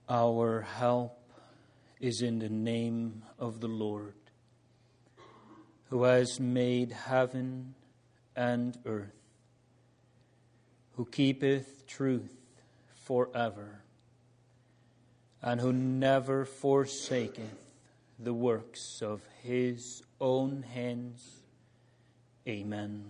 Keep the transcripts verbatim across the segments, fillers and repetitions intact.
Our help is in the name of the Lord, who has made heaven and earth, who keepeth truth forever, and who never forsaketh the works of his own hands. Amen.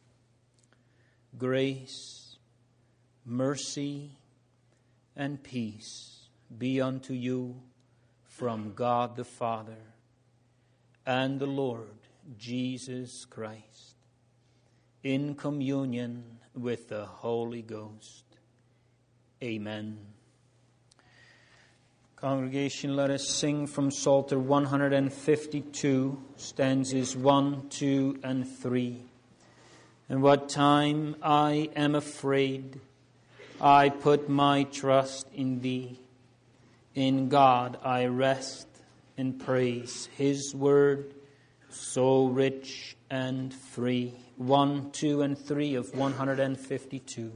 Grace, mercy, and peace be unto you from God the Father and the Lord Jesus Christ, in communion with the Holy Ghost. Amen. Congregation, let us sing from Psalter one hundred fifty-two, stanzas one, two, and three. And what time I am afraid, I put my trust in thee. In God I rest and praise his word, so rich and free. One, two, and three of one hundred fifty-two.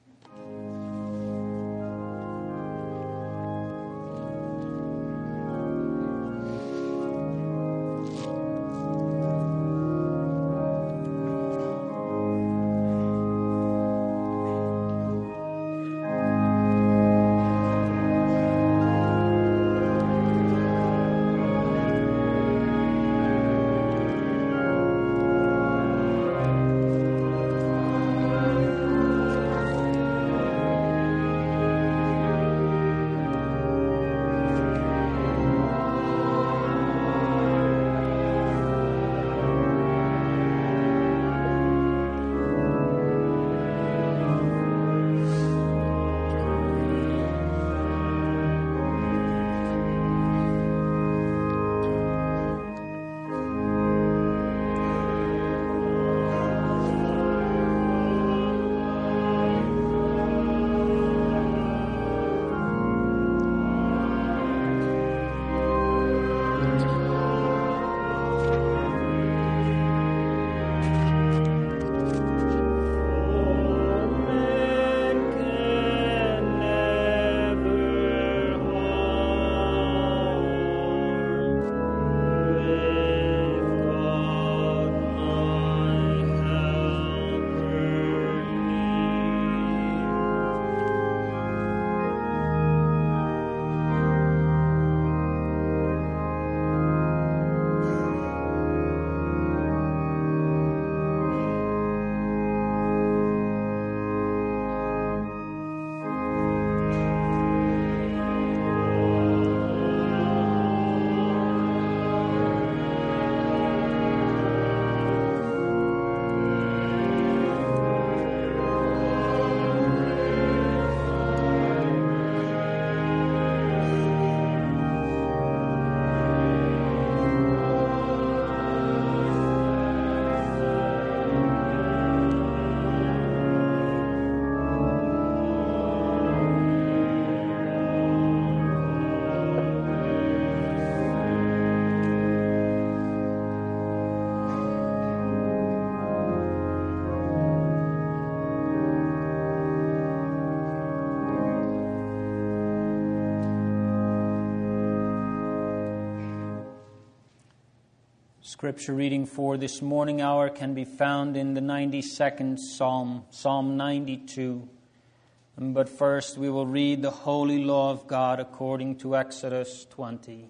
Scripture reading for this morning hour can be found in the ninety-second Psalm, Psalm ninety-two. But first we will read the holy law of God according to Exodus twenty.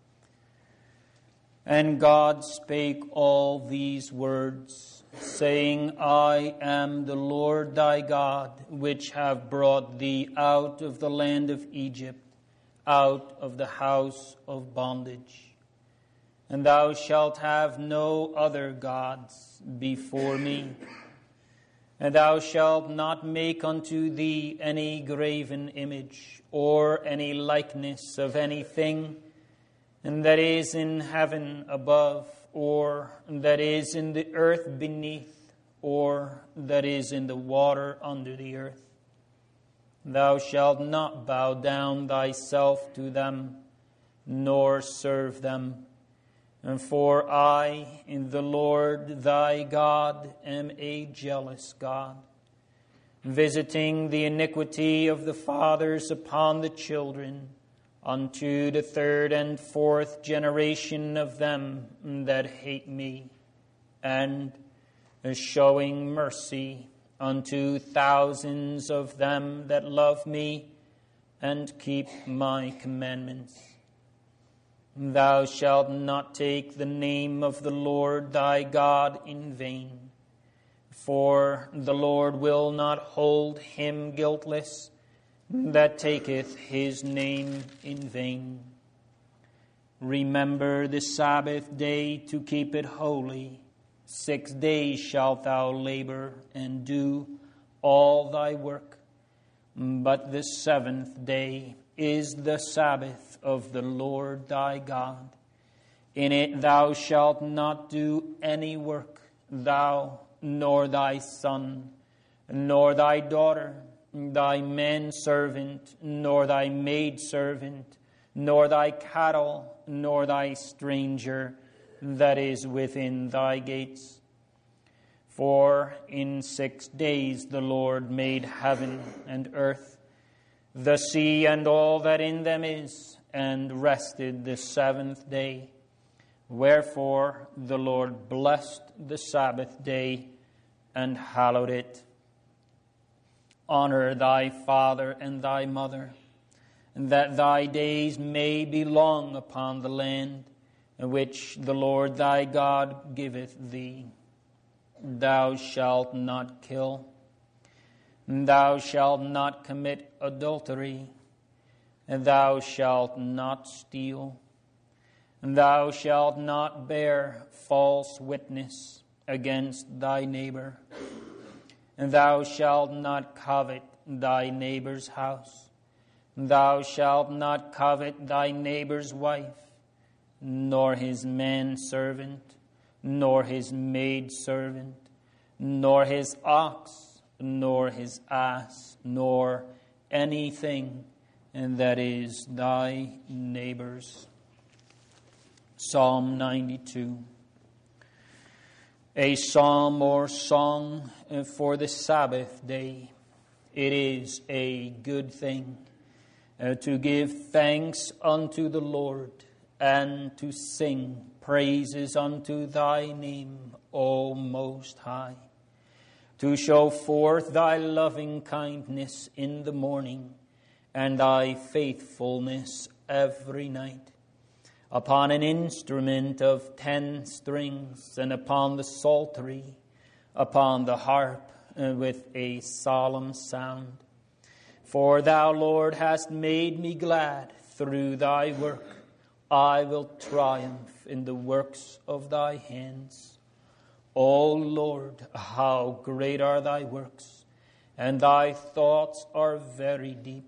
And God spake all these words, saying, I am the Lord thy God, which have brought thee out of the land of Egypt, out of the house of bondage. And thou shalt have no other gods before me. And thou shalt not make unto thee any graven image, or any likeness of anything, and that is in heaven above, or that is in the earth beneath, or that is in the water under the earth. Thou shalt not bow down thyself to them, nor serve them. And for I, in the Lord thy God, am a jealous God, visiting the iniquity of the fathers upon the children, unto the third and fourth generation of them that hate me, and showing mercy unto thousands of them that love me and keep my commandments. Thou shalt not take the name of the Lord thy God in vain, for the Lord will not hold him guiltless that taketh his name in vain. Remember the Sabbath day to keep it holy. Six days shalt thou labor and do all thy work. But the seventh day is the Sabbath of the Lord thy God. In it thou shalt not do any work, thou, nor thy son, nor thy daughter, thy manservant, nor thy maidservant, nor thy cattle, nor thy stranger that is within thy gates. For in six days the Lord made heaven and earth, the sea and all that in them is, and rested the seventh day. Wherefore the Lord blessed the Sabbath day and hallowed it. Honor thy father and thy mother, and that thy days may be long upon the land which the Lord thy God giveth thee. Thou shalt not kill. Thou shalt not commit adultery. And thou shalt not steal. Thou shalt not bear false witness against thy neighbor. And thou shalt not covet thy neighbor's house. Thou shalt not covet thy neighbor's wife, nor his manservant, nor his maidservant, nor his ox, nor his ass, nor anything that is thy neighbor's. Psalm ninety-two. A psalm or song for the Sabbath day. It is a good thing uh, to give thanks unto the Lord, and to sing praises unto thy name, O Most High. To show forth thy loving kindness in the morning, and thy faithfulness every night. Upon an instrument of ten strings, and upon the psaltery, upon the harp, uh, with a solemn sound. For thou, Lord, hast made me glad through thy work. I will triumph in the works of thy hands. O Lord, how great are thy works, and thy thoughts are very deep.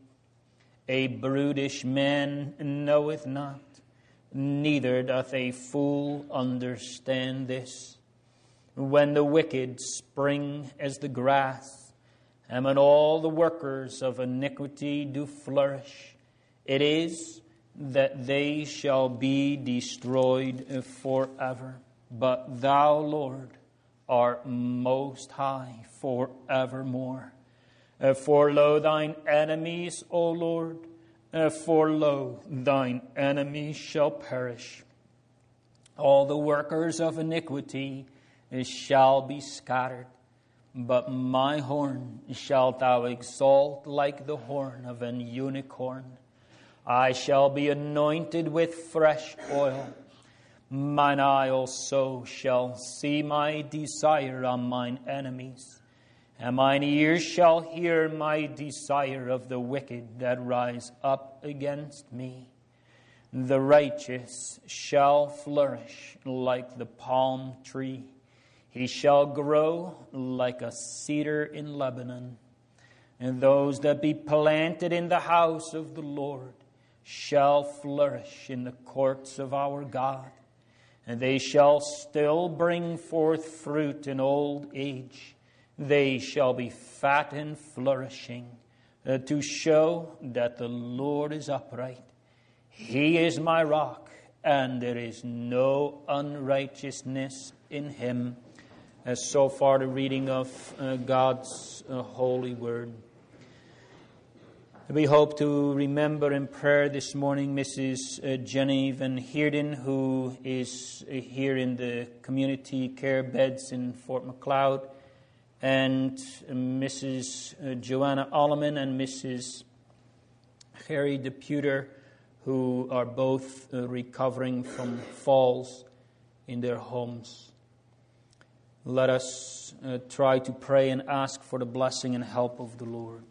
A brutish man knoweth not, neither doth a fool understand this. When the wicked spring as the grass, and when all the workers of iniquity do flourish, it is that they shall be destroyed forever. But thou, Lord, art most high forevermore. For lo, thine enemies, O Lord, for lo, thine enemies shall perish. All the workers of iniquity shall be scattered. But my horn shalt thou exalt like the horn of an unicorn. I shall be anointed with fresh oil. Mine eye also shall see my desire on mine enemies, and mine ears shall hear my desire of the wicked that rise up against me. The righteous shall flourish like the palm tree. He shall grow like a cedar in Lebanon. And those that be planted in the house of the Lord shall flourish in the courts of our God. And they shall still bring forth fruit in old age. They shall be fat and flourishing, uh, to show that the Lord is upright. He is my rock, and there is no unrighteousness in him. As so far the reading of uh, God's uh, holy word. We hope to remember in prayer this morning Missus Uh, Jenny Van Heerden, who is uh, here in the community care beds in Fort Macleod, and uh, Missus Uh, Joanna Alleman and Missus Harry Deputer, who are both uh, recovering from falls in their homes. Let us uh, try to pray and ask for the blessing and help of the Lord.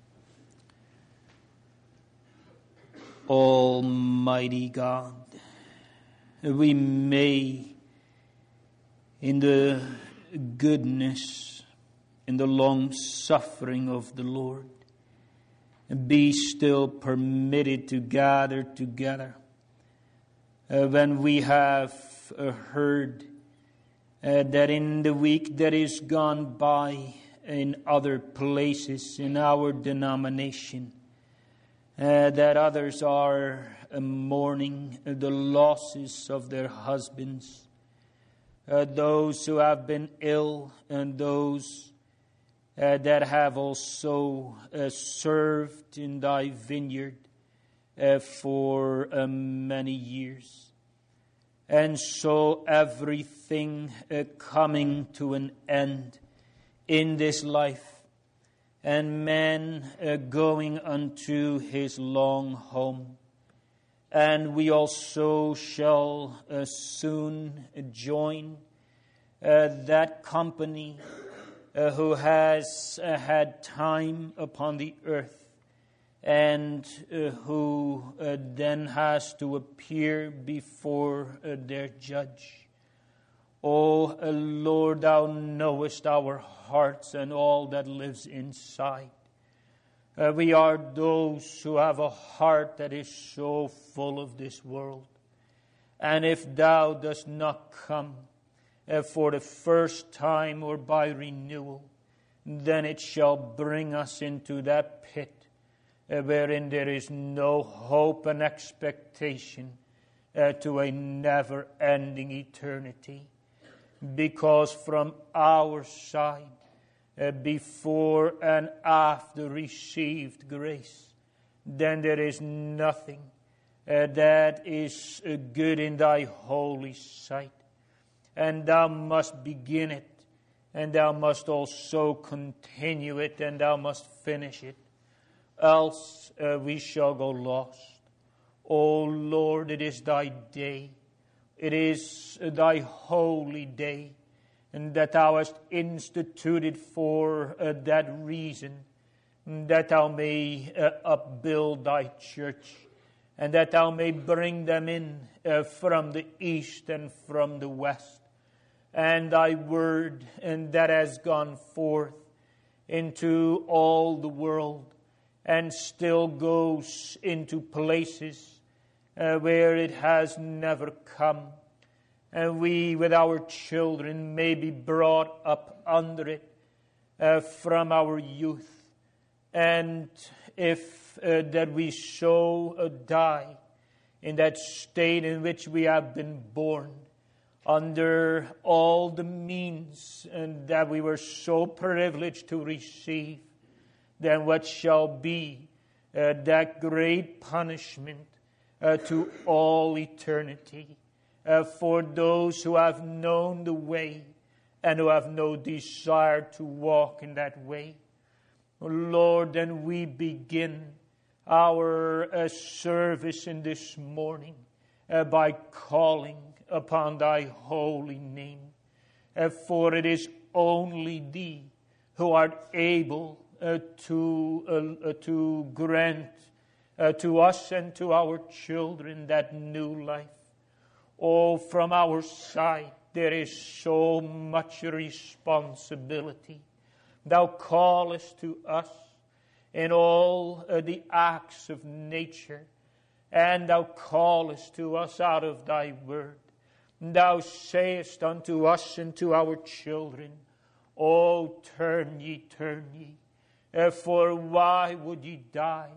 Almighty God, we may, in the goodness, in the long suffering of the Lord, be still permitted to gather together uh, when we have uh, heard uh, that in the week that is gone by in other places in our denomination, Uh, that others are uh, mourning uh, the losses of their husbands, uh, those who have been ill, and those uh, that have also uh, served in thy vineyard uh, for uh, many years. And so everything uh, coming to an end in this life, and man uh, going unto his long home. And we also shall uh, soon join uh, that company uh, who has uh, had time upon the earth, and uh, who uh, then has to appear before uh, their judge. O uh, Lord, thou knowest our hearts and all that lives inside. Uh, we are those who have a heart that is so full of this world. And if thou dost not come uh, for the first time or by renewal, then it shall bring us into that pit uh, wherein there is no hope and expectation uh, to a never-ending eternity. Because from our side, uh, before and after received grace, then there is nothing uh, that is uh, good in thy holy sight. And thou must begin it, and thou must also continue it, and thou must finish it. Else uh, we shall go lost. O Lord, it is thy day. It is thy holy day, and that thou hast instituted for uh, that reason, that thou may uh, upbuild thy church, and that thou may bring them in uh, from the east and from the west. And thy word, and that has gone forth into all the world, and still goes into places Uh, where it has never come. And we with our children may be brought up under it uh, from our youth. And if uh, that we so uh, die in that state in which we have been born, under all the means and that we were so privileged to receive, then what shall be uh, that great punishment Uh, to all eternity, uh, for those who have known the way and who have no desire to walk in that way. Lord, then we begin our uh, service in this morning uh, by calling upon thy holy name, uh, for it is only thee who art able uh, to uh, uh, to grant Uh, to us and to our children that new life. Oh, from our side there is so much responsibility. Thou callest to us in all uh, the acts of nature, and thou callest to us out of thy word. Thou sayest unto us and to our children, Oh, turn ye, turn ye, uh, for why would ye die?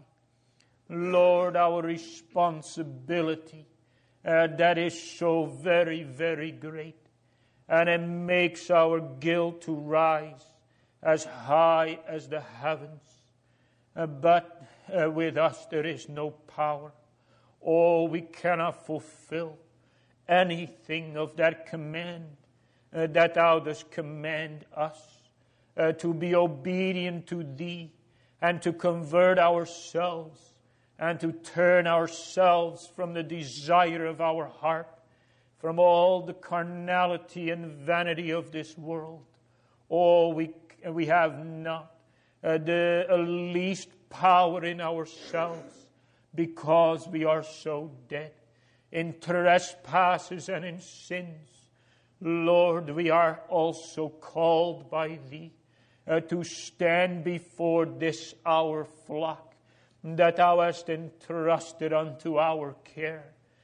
Lord, our responsibility, uh, that is so very, very great. And it makes our guilt to rise as high as the heavens. uh, but uh, with us there is no power. Oh, we cannot fulfill anything of that command uh, that thou dost command us uh, to be obedient to thee and to convert ourselves and to turn ourselves from the desire of our heart, from all the carnality and vanity of this world. Oh, we, we have not uh, the uh, least power in ourselves, because we are so dead in trespasses and in sins. Lord, we are also called by thee uh, to stand before this our flock that thou hast entrusted unto our care.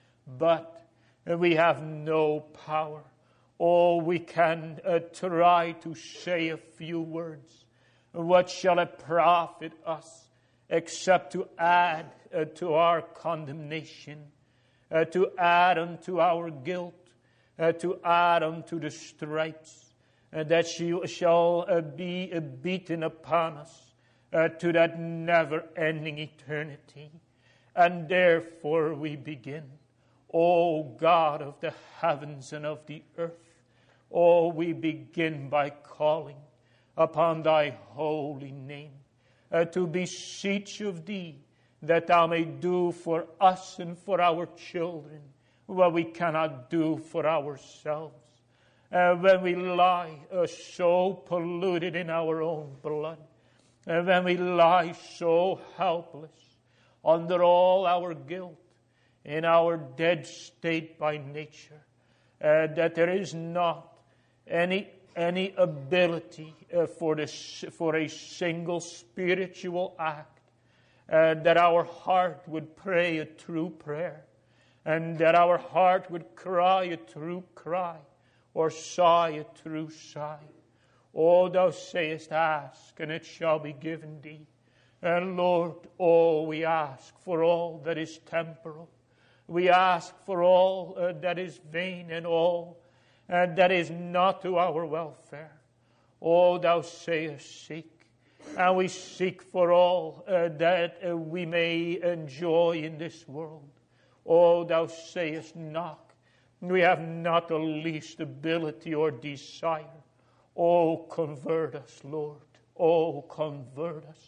But uh, we have no power. Oh, we can uh, try to say a few words. What shall it profit us except to add uh, to our condemnation, uh, to add unto our guilt, uh, to add unto the stripes uh, that she shall uh, be uh, beaten upon us uh, to that never-ending eternity? And therefore we begin. O God of the heavens and of the earth, oh, we begin by calling upon thy holy name, uh, to beseech of thee that thou may do for us and for our children what we cannot do for ourselves. Uh, when we lie uh, so polluted in our own blood, uh, when we lie so helpless under all our guilt, in our dead state by nature, uh, that there is not any any ability uh, for this for a single spiritual act, uh, that our heart would pray a true prayer, and that our heart would cry a true cry, or sigh a true sigh. Oh, thou sayest, ask, and it shall be given thee. And Lord, oh, we ask for all that is temporal. We ask for all uh, that is vain, and all uh, that is not to our welfare. Oh, thou sayest, seek. And we seek for all uh, that uh, we may enjoy in this world. Oh, thou sayest, knock. We have not the least ability or desire. Oh, convert us, Lord. Oh, convert us.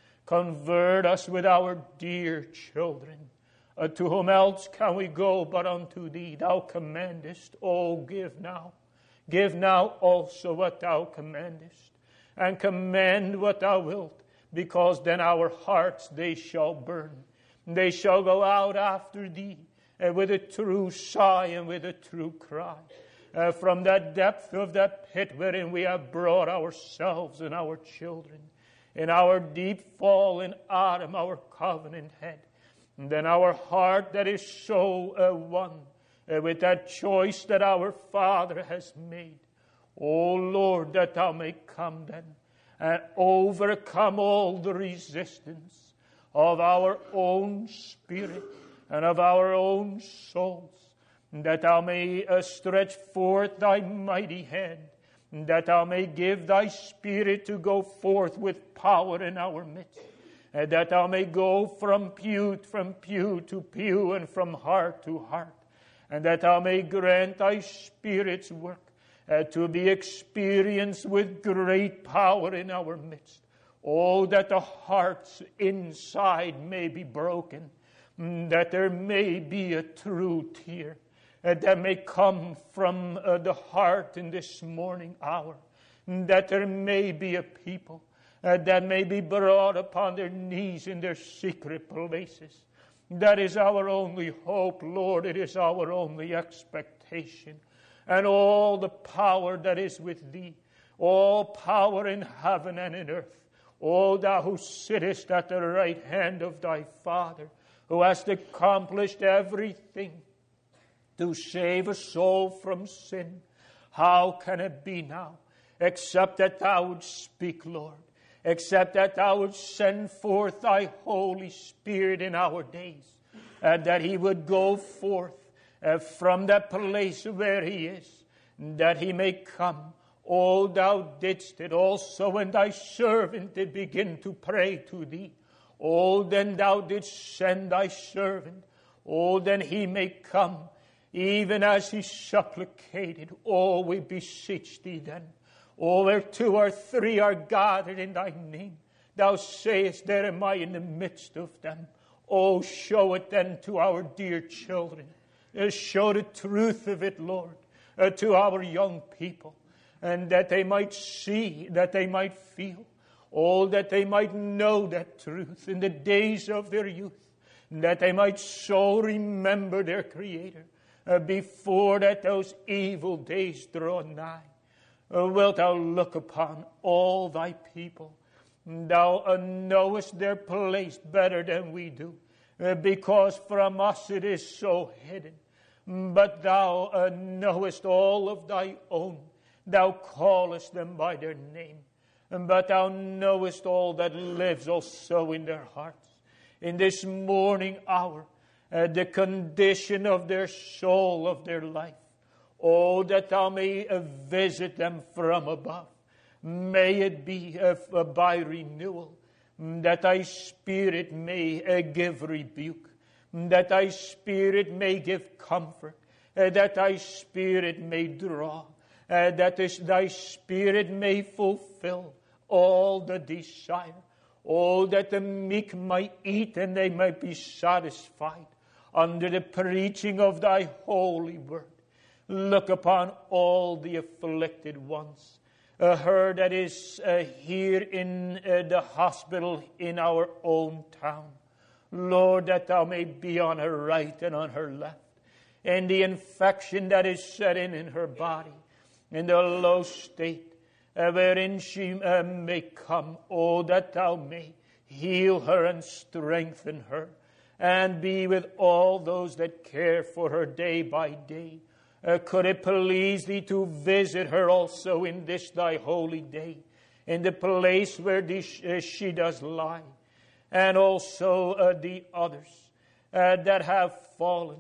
Convert us with our dear children. Uh, to whom else can we go but unto thee? Thou commandest, oh, give now. Give now also what thou commandest, and command what thou wilt, because then our hearts they shall burn. They shall go out after thee uh, with a true sigh and with a true cry. Uh, from that depth of that pit wherein we have brought ourselves and our children, in our deep fall in Adam, our covenant head. And then our heart that is so uh, one uh, with that choice that our Father has made. O Lord, that thou may come then and overcome all the resistance of our own spirit and of our own souls, that thou may uh, stretch forth thy mighty hand, that thou may give thy Spirit to go forth with power in our midst, and that thou may go from pew, from pew to pew, and from heart to heart, and that thou may grant thy Spirit's work uh, to be experienced with great power in our midst. Oh, that the hearts inside may be broken, that there may be a true tear uh, that may come from uh, the heart in this morning hour, that there may be a people Uh, that may be brought upon their knees in their secret places. That is our only hope, Lord. It is our only expectation. And all the power that is with thee, all power in heaven and in earth, O thou who sittest at the right hand of thy Father, who hast accomplished everything to save a soul from sin, how can it be now, except that thou would speak, Lord? Except that thou would send forth thy Holy Spirit in our days, and that he would go forth uh, from that place where he is, that he may come. Oh, thou didst it also when thy servant did begin to pray to thee. Oh, then thou didst send thy servant. Oh, then he may come, even as he supplicated. Oh, we beseech thee then. Oh, where two or three are gathered in thy name, thou sayest, there am I in the midst of them. Oh, show it then to our dear children. Uh, show the truth of it, Lord, uh, to our young people, and that they might see, that they might feel, oh, that they might know that truth in the days of their youth, that they might so remember their Creator uh, before that those evil days draw nigh. Uh, wilt thou look upon all thy people? Thou uh, knowest their place better than we do, uh, because from us it is so hidden. But thou uh, knowest all of thy own. Thou callest them by their name. But thou knowest all that lives also in their hearts. In this morning hour, uh, the condition of their soul, of their life. Oh, that thou may uh, visit them from above. May it be uh, uh, by renewal, that thy Spirit may uh, give rebuke, that thy Spirit may give comfort, uh, that thy Spirit may draw, uh, that this, thy Spirit may fulfill all the desire. Oh, that the meek might eat and they might be satisfied under the preaching of thy holy word. Look upon all the afflicted ones. Uh, her that is uh, here in uh, the hospital in our own town. Lord, that thou may be on her right and on her left. And the infection that is set in in her body, in the low state, uh, wherein she uh, may come. Oh, that thou may heal her and strengthen her, and be with all those that care for her day by day. Uh, could it please thee to visit her also in this thy holy day, in the place where this, uh, she does lie, and also uh, the others uh, that have fallen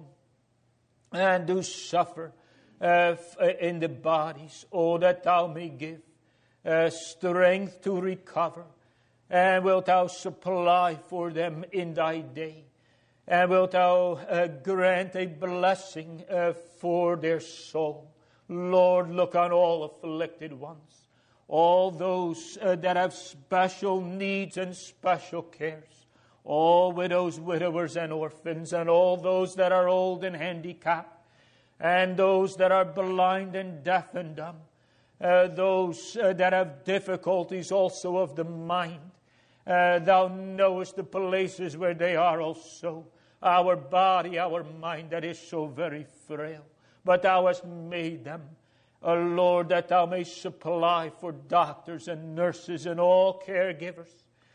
and do suffer uh, in the bodies. Oh, that thou may give uh, strength to recover, and wilt thou supply for them in thy day. And wilt thou uh, grant a blessing uh, for their soul. Lord, look on all afflicted ones, all those uh, that have special needs and special cares, all widows, widowers, and orphans, and all those that are old and handicapped, and those that are blind and deaf and dumb, uh, those uh, that have difficulties also of the mind. Uh, thou knowest the places where they are also. Our body, our mind, that is so very frail. But thou hast made them, O Lord, that thou mayst supply for doctors and nurses and all caregivers.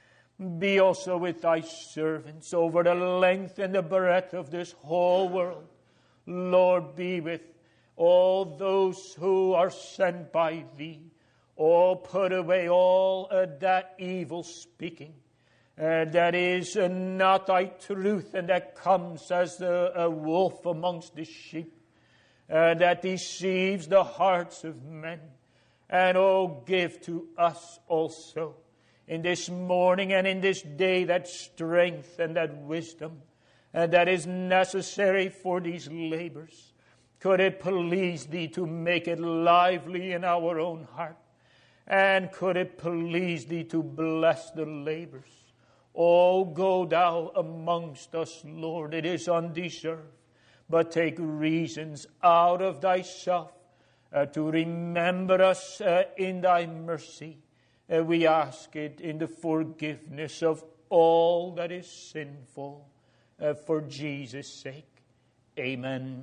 Be also with thy servants over the length and the breadth of this whole world. Lord, be with all those who are sent by thee. Oh, put away all uh, that evil speaking. Uh, that is uh, not thy truth, and that comes as a, a wolf amongst the sheep, uh, that deceives the hearts of men. And oh, give to us also in this morning and in this day that strength and that wisdom and that is necessary for these labors. Could it please thee to make it lively in our own heart? And could it please thee to bless the labors? Oh, go thou amongst us, Lord. It is undeserved. But take reasons out of thyself uh, to remember us uh, in thy mercy. Uh, we ask it in the forgiveness of all that is sinful. Uh, for Jesus' sake. Amen.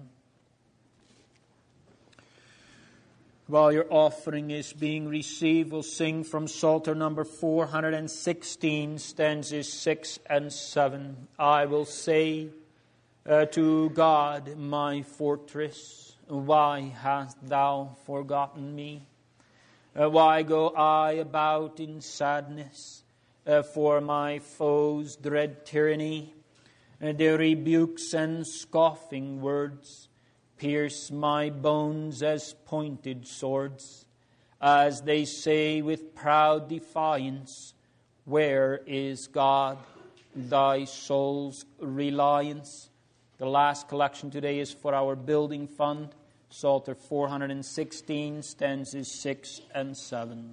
While your offering is being received, we'll sing from Psalter number four hundred sixteen, stanzas six and seven. I will say uh, to God, my fortress, why hast thou forgotten me? Uh, why go I about in sadness uh, for my foes' dread tyranny? Uh, their rebukes and scoffing words pierce my bones as pointed swords, as they say with proud defiance, where is God? thy soul's reliance. The last collection today is for our building fund, Psalter four hundred sixteen, stanzas six and seven.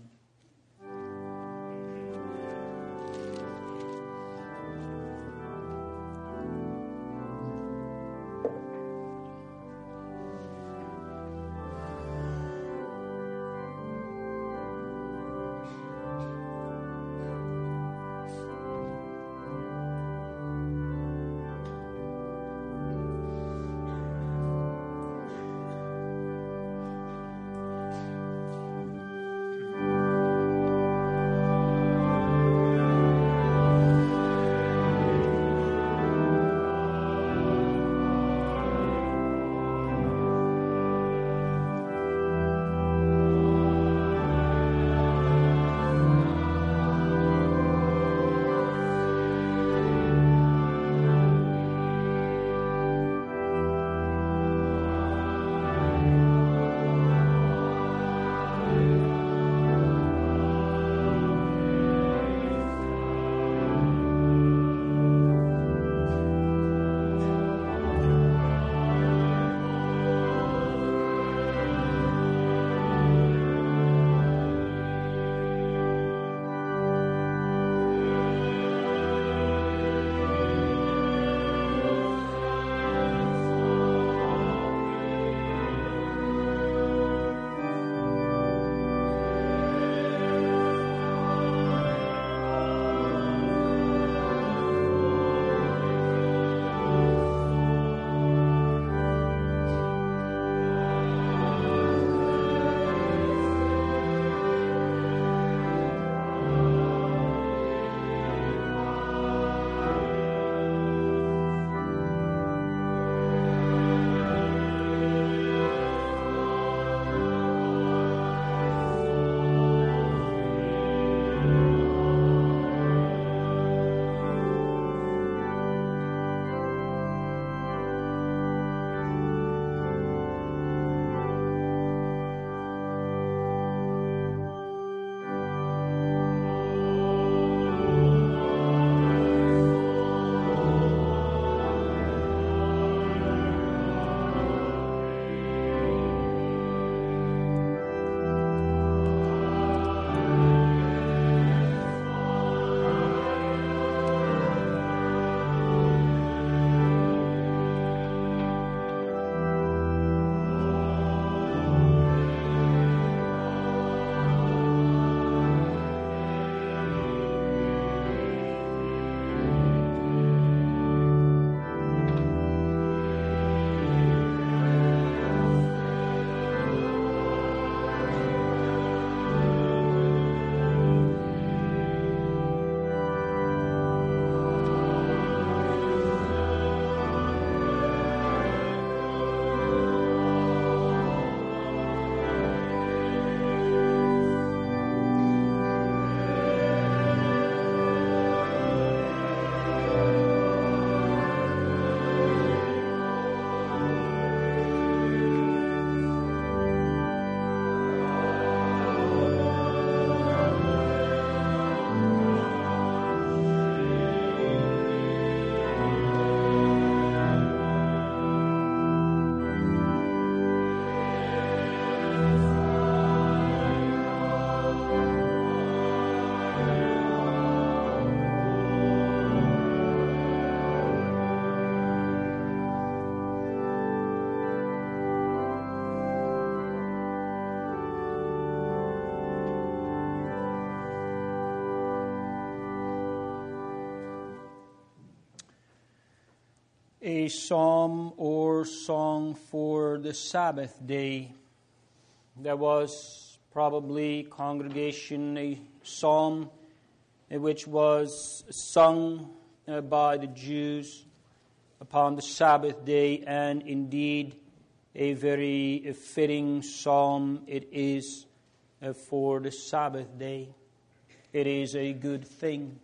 a psalm or song for the Sabbath day. There was probably, congregation, a psalm which was sung uh, by the Jews upon the Sabbath day, and indeed a very fitting psalm it is uh, for the Sabbath day. It is a good thing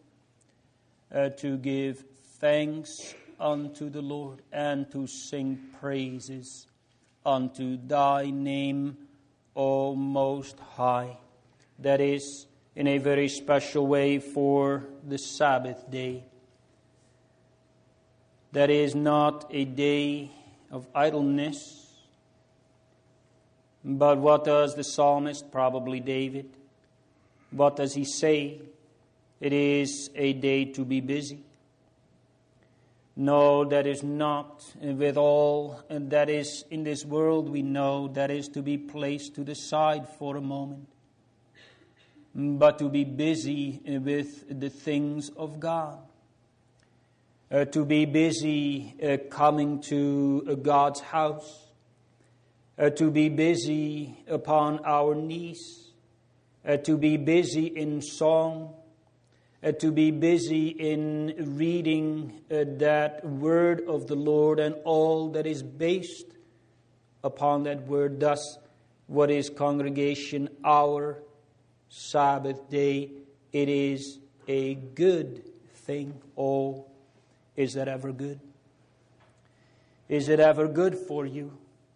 uh, to give thanks unto the Lord and to sing praises unto thy name, O Most High. That is in a very special way for the Sabbath day. that is not a day of idleness. But what does the psalmist, probably David, what does he say? It is a day to be busy. No, that is not. With all that is in this world, we know that is to be placed to the side for a moment. But to be busy with the things of God. Uh, to be busy uh, coming to uh, God's house. Uh, to be busy upon our knees. Uh, to be busy in song. Uh, to be busy in reading uh, that word of the Lord and all that is based upon that word. Thus, what is congregation? Our Sabbath day. It is a good thing. Oh, is that ever good? Is it ever good for you?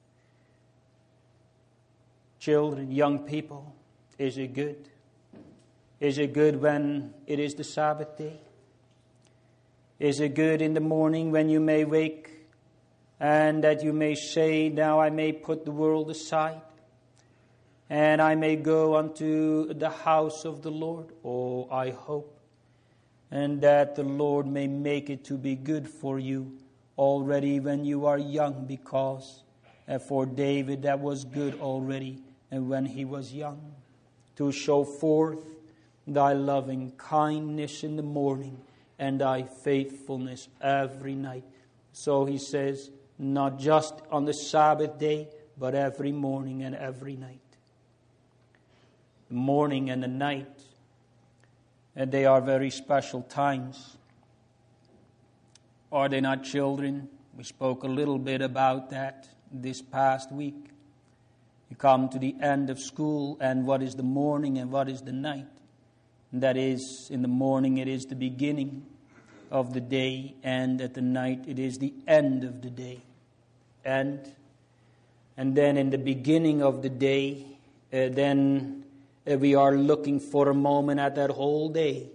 Children, young people, is it good? Is it good when it is the Sabbath day? Is it good in the morning when you may wake and that you may say, now I may put the world aside and I may go unto the house of the Lord? Oh, I hope. And that the Lord may make it to be good for you already when you are young, because uh, for David that was good already and when he was young. To show forth thy loving kindness in the morning and thy faithfulness every night. So he says, not just on the Sabbath day, but every morning and every night. The morning and the night, and they are very special times. Are they not, children? We spoke a little bit about that this past week. You come to the end of school, and what is the morning and what is the night? And that is, in the morning it is the beginning of the day, and at the night it is the end of the day. And, and then in the beginning of the day, uh, then uh, we are looking for a moment at that whole day.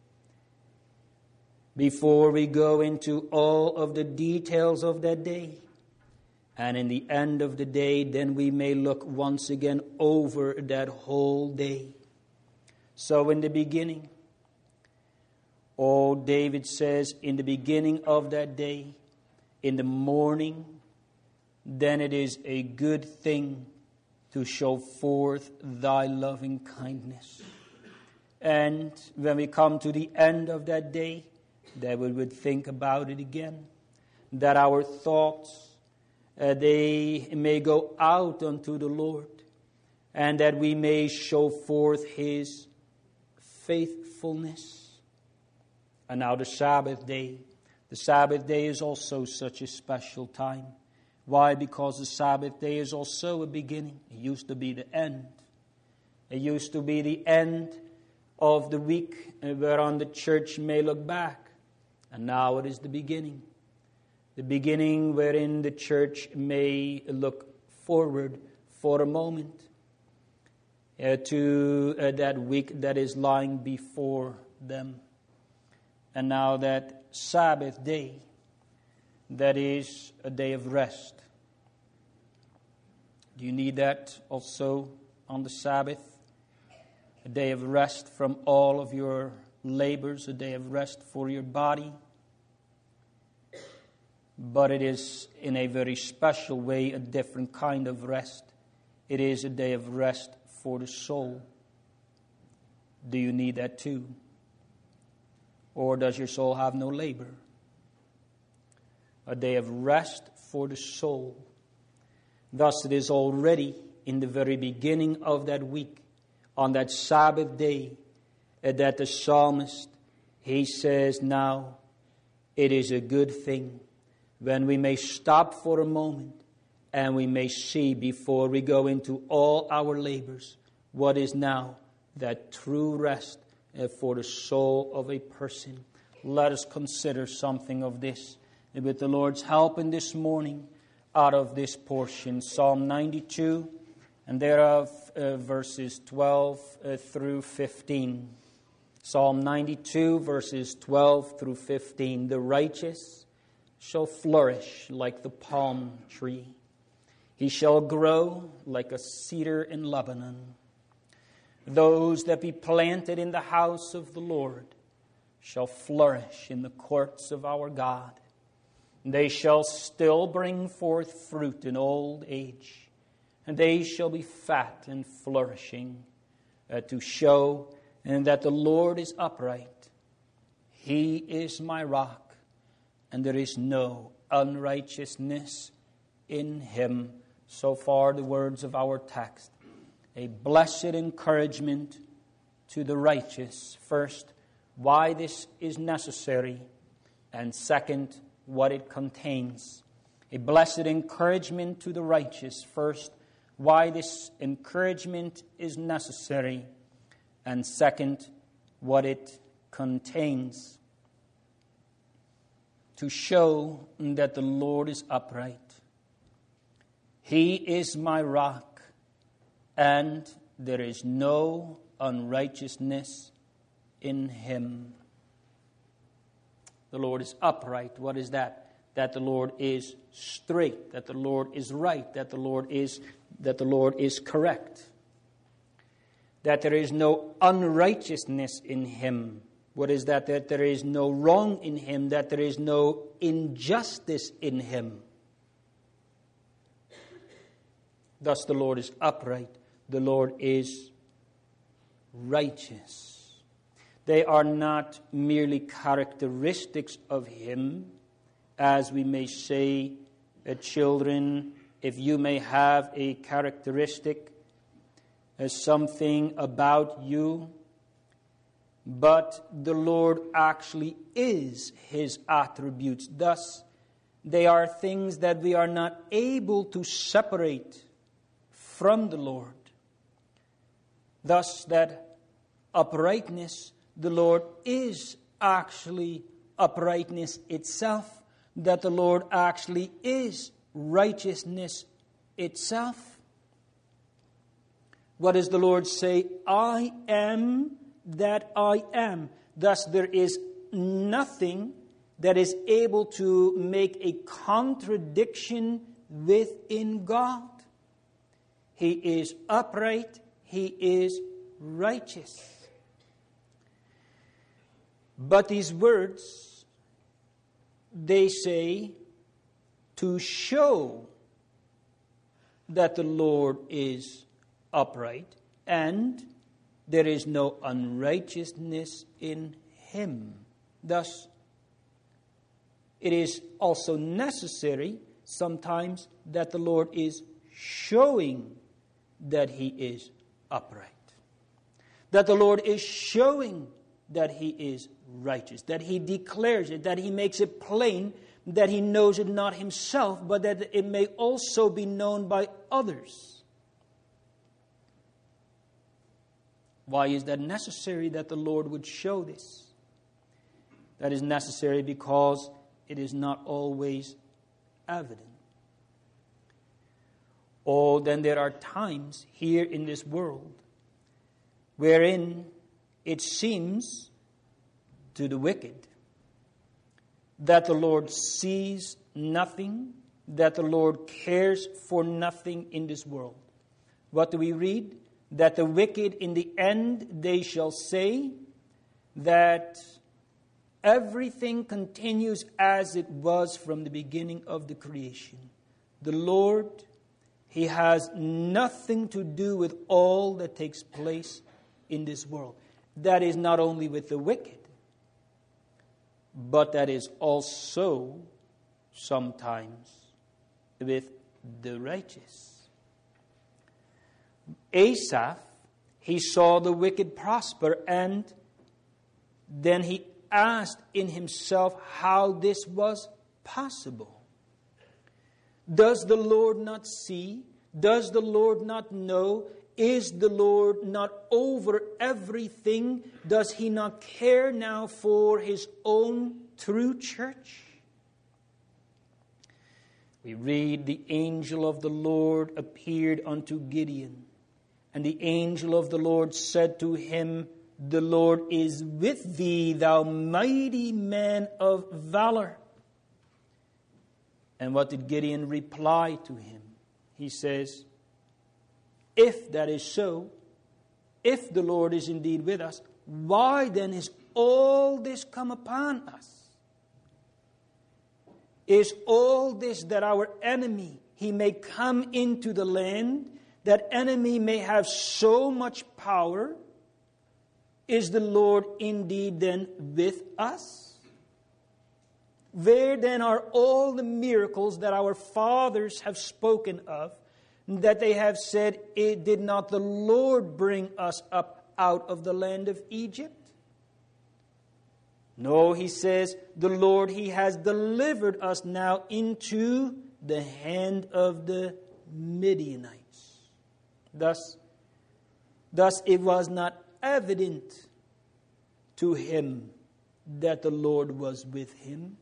Before we go into all of the details of that day. And in the end of the day, then we may look once again over that whole day. So in the beginning, oh, David says, in the beginning of that day, in the morning, then it is a good thing to show forth thy loving kindness. And when we come to the end of that day, that we would think about it again, that our thoughts, uh, they may go out unto the Lord, and that we may show forth his faithfulness. And now the Sabbath day. The Sabbath day is also such a special time. Why? Because the Sabbath day is also a beginning. It used to be the end. It used to be the end of the week whereon the church may look back. And now it is the beginning. The beginning wherein the church may look forward for a moment uh, to uh, that week that is lying before them. And now that Sabbath day, that is a day of rest. Do you need that also on the Sabbath? A day of rest from all of your labors, a day of rest for your body. But it is in a very special way a different kind of rest. It is a day of rest for the soul. Do you need that too? Or does your soul have no labor? A day of rest for the soul. Thus it is already in the very beginning of that week, on that Sabbath day, that the psalmist, he says, now it is a good thing when we may stop for a moment and we may see before we go into all our labors what is now that true rest for the soul of a person. Let us consider something of this and with the Lord's help in this morning out of this portion. Psalm ninety-two, and thereof uh, verses twelve uh, through fifteen. Psalm ninety-two, verses twelve through fifteen. The righteous shall flourish like the palm tree. He shall grow like a cedar in Lebanon. Those that be planted in the house of the Lord shall flourish in the courts of our God. They shall still bring forth fruit in old age, and they shall be fat and flourishing, uh, to show and that the Lord is upright. He is my rock, and there is no unrighteousness in him. So far the words of our text. A blessed encouragement to the righteous. First, why this is necessary, and second, what it contains. A blessed encouragement to the righteous. First, why this encouragement is necessary, and second, what it contains. To show that the Lord is upright. He is my rock, and there is no unrighteousness in him. The Lord is upright. What is that? That the Lord is straight, that the Lord is right, that the Lord is that the Lord is correct. That there is no unrighteousness in him. What is that? That there is no wrong in him, that there is no injustice in him. Thus the Lord is upright. The Lord is righteous. They are not merely characteristics of him, as we may say, uh, children, if you may have a characteristic, as something about you, but the Lord actually is his attributes. Thus, they are things that we are not able to separate from the Lord. Thus, that uprightness, the Lord is actually uprightness itself, that the Lord actually is righteousness itself. What does the Lord say? I am that I am. Thus, there is nothing that is able to make a contradiction within God. He is upright. He is righteous. But these words, they say to show that the Lord is upright and there is no unrighteousness in him. Thus, it is also necessary sometimes that the Lord is showing that he is upright. That the Lord is showing that he is righteous. That he declares it, that he makes it plain, that he knows it not himself, but that it may also be known by others. Why is that necessary that the Lord would show this? That is necessary because it is not always evident. Oh, then there are times here in this world wherein it seems to the wicked that the Lord sees nothing, that the Lord cares for nothing in this world. What do we read? That the wicked in the end, they shall say that everything continues as it was from the beginning of the creation. The Lord, he has nothing to do with all that takes place in this world. That is not only with the wicked, but that is also sometimes with the righteous. Asaph, he saw the wicked prosper, and then he asked in himself how this was possible. Does the Lord not see? Does the Lord not know? Is the Lord not over everything? Does he not care now for his own true church? We read, the angel of the Lord appeared unto Gideon, and the angel of the Lord said to him, the Lord is with thee, thou mighty man of valor. And what did Gideon reply to him? He says, if that is so, if the Lord is indeed with us, why then is all this come upon us? Is all this that our enemy, he may come into the land, that enemy may have so much power? Is the Lord indeed then with us? Where then are all the miracles that our fathers have spoken of, that they have said, it did not the Lord bring us up out of the land of Egypt? No, he says, the Lord, he has delivered us now into the hand of the Midianites. Thus, thus it was not evident to him that the Lord was with him.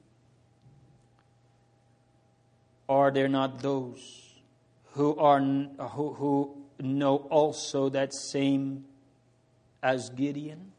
Are there not those who are who, who know also that same as Gideon?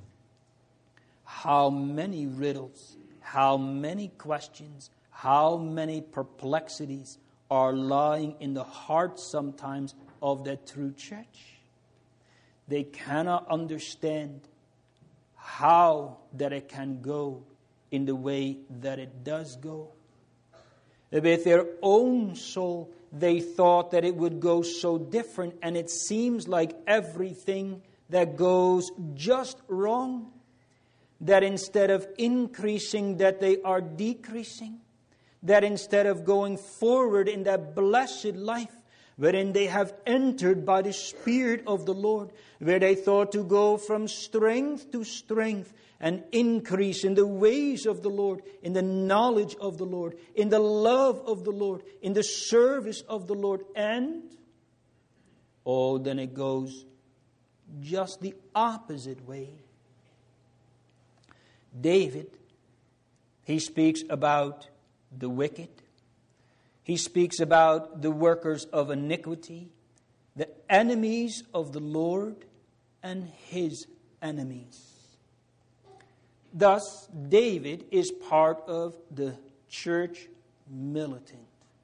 How many riddles, how many questions, how many perplexities are lying in the heart sometimes of that true church. They cannot understand how that it can go in the way that it does go. With their own soul, they thought that it would go so different, and it seems like everything that goes just wrong, that instead of increasing, that they are decreasing, that instead of going forward in that blessed life, wherein they have entered by the Spirit of the Lord, where they thought to go from strength to strength and increase in the ways of the Lord, in the knowledge of the Lord, in the love of the Lord, in the service of the Lord, and, oh, then it goes just the opposite way. David, he speaks about the wicked. He speaks about the workers of iniquity, the enemies of the Lord, and his enemies. Thus, David is part of the church militant.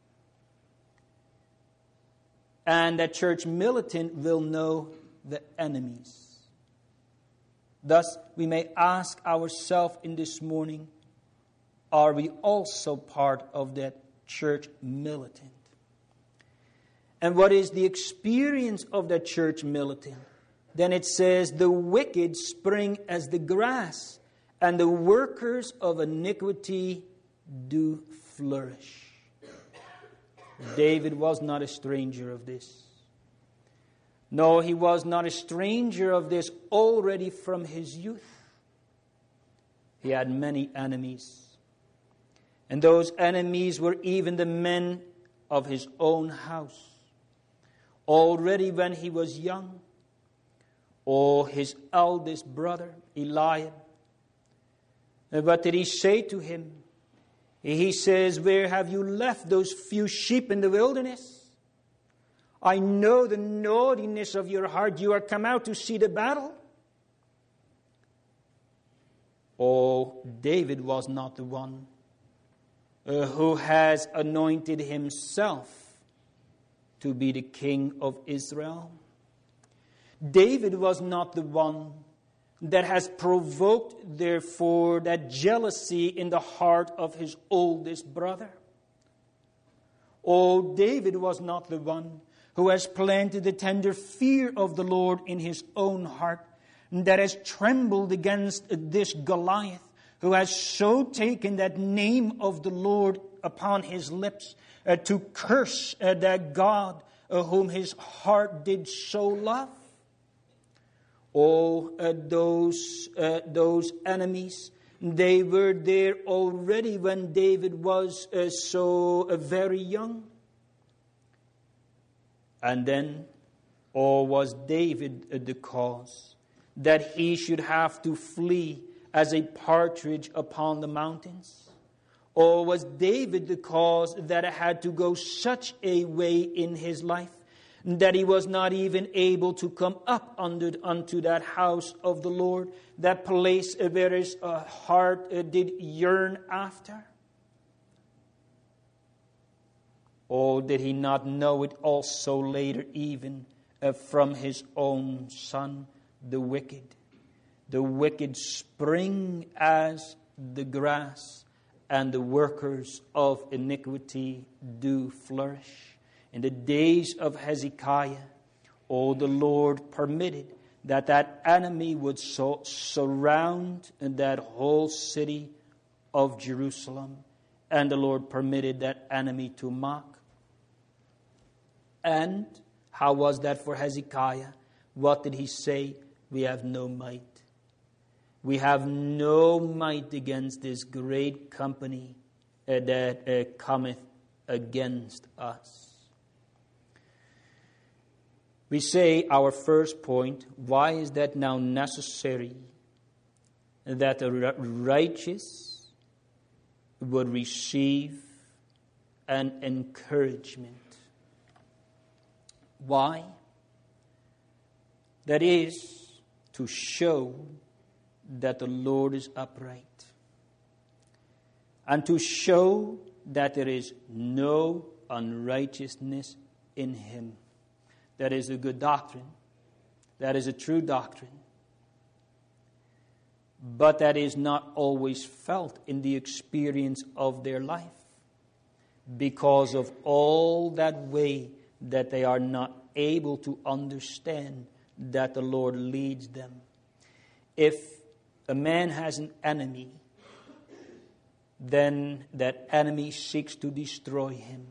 And that church militant will know the enemies. Thus, we may ask ourselves in this morning, are we also part of that church militant? And what is the experience of the church militant? Then it says, the wicked spring as the grass, and the workers of iniquity do flourish. David was not a stranger of this. No, he was not a stranger of this already from his youth. He had many enemies. And those enemies were even the men of his own house. Already when he was young, or his eldest brother, Eliab. And what did he say to him? He says, where have you left those few sheep in the wilderness? I know the naughtiness of your heart. You are come out to see the battle. Oh, David was not the one uh, who has anointed himself to be the king of Israel. David was not the one that has provoked, therefore, that jealousy in the heart of his oldest brother. Oh, David was not the one who has planted the tender fear of the Lord in his own heart, that has trembled against this Goliath, who has so taken that name of the Lord upon his lips uh, to curse uh, that God uh, whom his heart did so love. Oh, uh, those, uh, those enemies, they were there already when David was uh, so uh, very young. And then, or was David uh, the cause that he should have to flee as a partridge upon the mountains? Or was David the cause that it had to go such a way in his life that he was not even able to come up under, unto that house of the Lord, that place where his uh, heart uh, did yearn after? Or did he not know it also later, even uh, from his own son, the wicked? The wicked spring as the grass, and the workers of iniquity do flourish. In the days of Hezekiah, oh, the Lord permitted that that enemy would so surround that whole city of Jerusalem. And the Lord permitted that enemy to mock. And how was that for Hezekiah? What did he say? We have no might. We have no might against this great company uh, that uh, cometh against us. We say our first point, why is that now necessary that the righteous would receive an encouragement? Why? That is to show that the Lord is upright, and to show that there is no unrighteousness in him. That is a good doctrine. That is a true doctrine. But that is not always felt in the experience of their life, because of all that way that they are not able to understand that the Lord leads them. If a man has an enemy, then that enemy seeks to destroy him.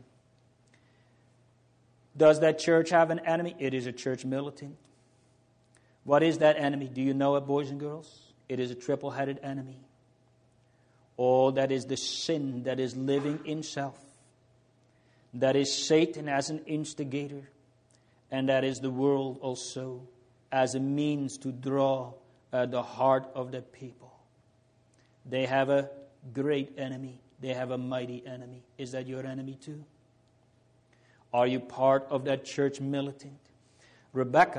Does that church have an enemy? It is a church militant. What is that enemy? Do you know it, boys and girls? It is a triple-headed enemy. Oh, that is the sin that is living in self. That is Satan as an instigator. And that is the world also as a means to draw uh, the heart of the people. They have a great enemy. They have a mighty enemy. Is that your enemy too? Are you part of that church militant? Rebecca,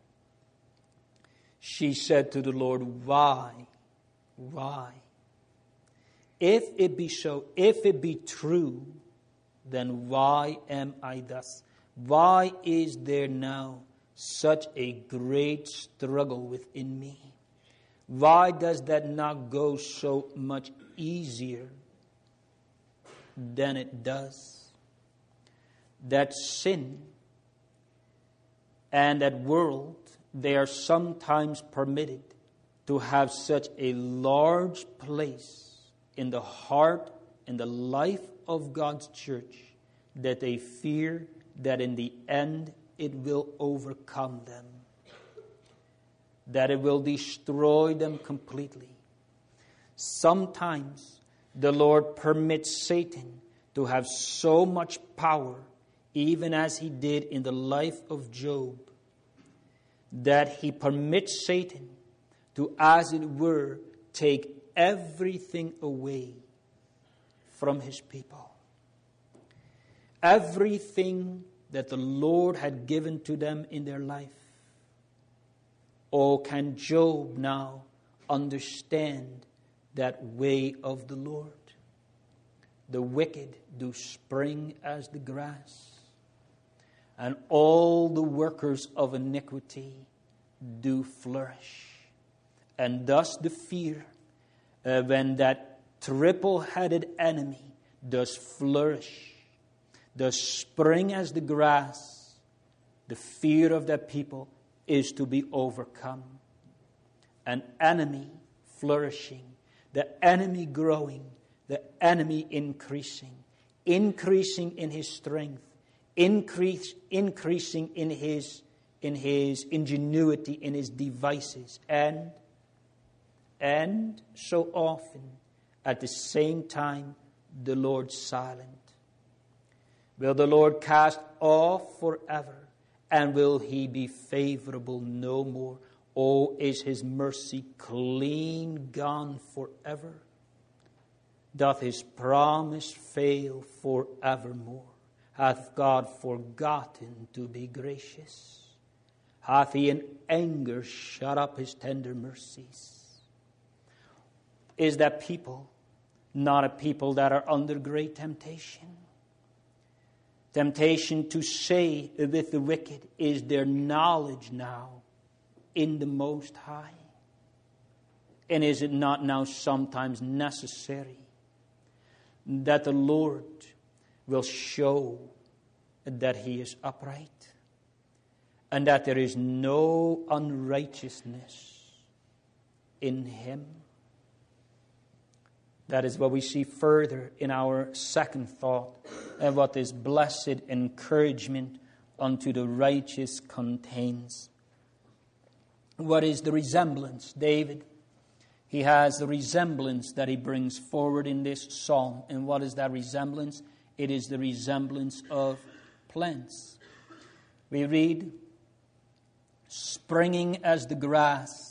she said to the Lord, why? Why? If it be so, if it be true, then why am I thus? Why is there now such a great struggle within me? Why does that not go so much easier than it does? That sin and that world, they are sometimes permitted to have such a large place in the heart and the life of God's church that they fear that in the end it will overcome them, that it will destroy them completely. Sometimes the Lord permits Satan to have so much power, even as he did in the life of Job, that he permits Satan to, as it were, take everything away from his people. Everything that the Lord had given to them in their life. Oh, can Job now understand that way of the Lord? The wicked do spring as the grass, and all the workers of iniquity do flourish. And thus the fear, uh, when that triple-headed enemy does flourish, does spring as the grass, the fear of that people is to be overcome. An enemy flourishing, the enemy growing, the enemy increasing, increasing in his strength, increase, increasing in his, in his ingenuity, in his devices, and, and so often, at the same time, the Lord silent. Will the Lord cast off forever, and will he be favorable no more? Or is his mercy clean gone forever? Doth his promise fail forevermore? Hath God forgotten to be gracious? Hath he in anger shut up his tender mercies? Is that people not a people that are under great temptation? Temptation to say with the wicked, is there knowledge now in the Most High? And is it not now sometimes necessary that the Lord will show that He is upright and that there is no unrighteousness in Him? That is what we see further in our second thought, and what this blessed encouragement unto the righteous contains. What is the resemblance? David, he has the resemblance that he brings forward in this psalm. And what is that resemblance? It is the resemblance of plants. We read, springing as the grass.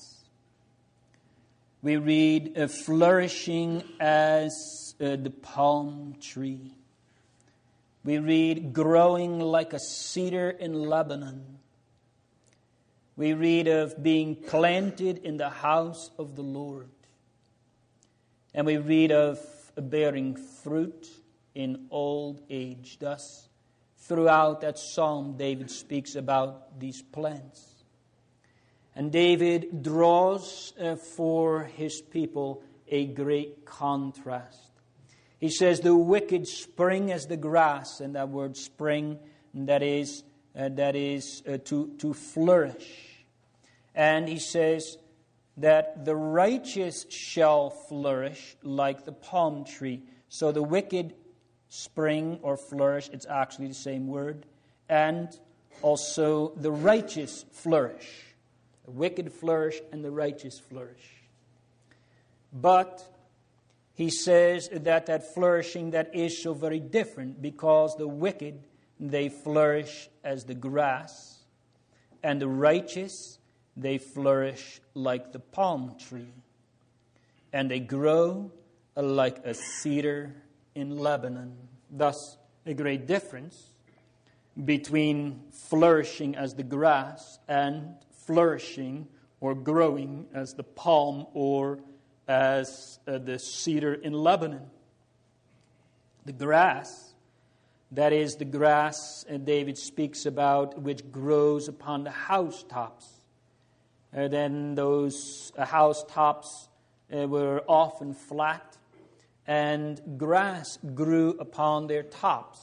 We read, uh, flourishing as uh, the palm tree. We read, growing like a cedar in Lebanon. We read of being planted in the house of the Lord. And we read of bearing fruit in old age. Thus, throughout that psalm, David speaks about these plants. And David draws uh, for his people a great contrast. He says, the wicked spring as the grass, and that word spring, that is, uh, that is uh, to, to flourish. And he says that the righteous shall flourish like the palm tree. So the wicked spring or flourish, it's actually the same word. And also the righteous flourish. The wicked flourish and the righteous flourish. But he says that that flourishing that is so very different, because the wicked, they flourish as the grass, and the righteous, they flourish like the palm tree, and they grow like a cedar in Lebanon. Thus, a great difference between flourishing as the grass and flourishing or growing as the palm or as uh, the cedar in Lebanon. The grass, that is the grass uh, David speaks about, which grows upon the housetops. Uh, then those uh, housetops uh, were often flat, and grass grew upon their tops.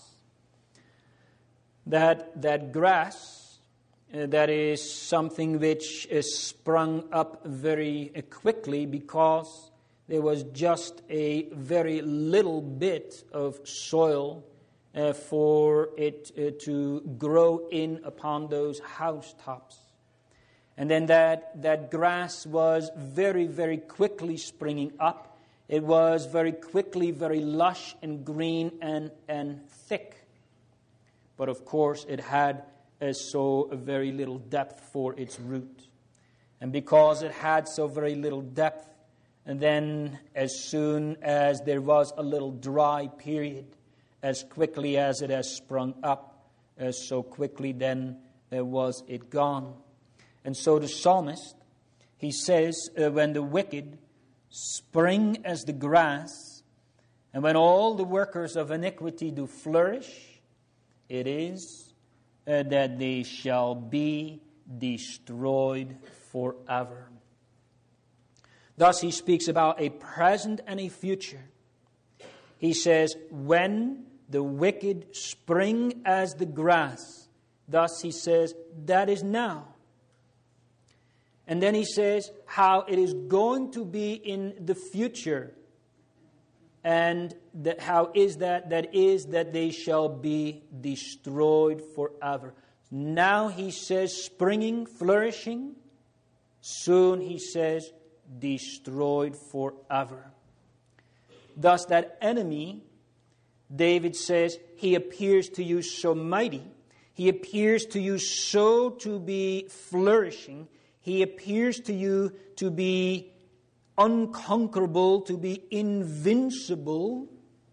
That, that grass, Uh, that is something which is sprung up very uh, quickly, because there was just a very little bit of soil uh, for it uh, to grow in upon those housetops. And then that, that grass was very, very quickly springing up. It was very quickly very lush and green and, and thick. But of course it had Uh, so a very little depth for its root. And because it had so very little depth, and then as soon as there was a little dry period, as quickly as it has sprung up, uh, so quickly then uh, was it gone. And so the psalmist, he says, uh, when the wicked spring as the grass, and when all the workers of iniquity do flourish, it is Uh, that they shall be destroyed forever. Thus he speaks about a present and a future. He says, when the wicked spring as the grass, thus he says, that is now. And then he says how it is going to be in the future. And that how is that? That is that they shall be destroyed forever. Now he says springing, flourishing. Soon he says destroyed forever. Thus that enemy, David says, he appears to you so mighty. He appears to you so to be flourishing. He appears to you to be unconquerable, to be invincible,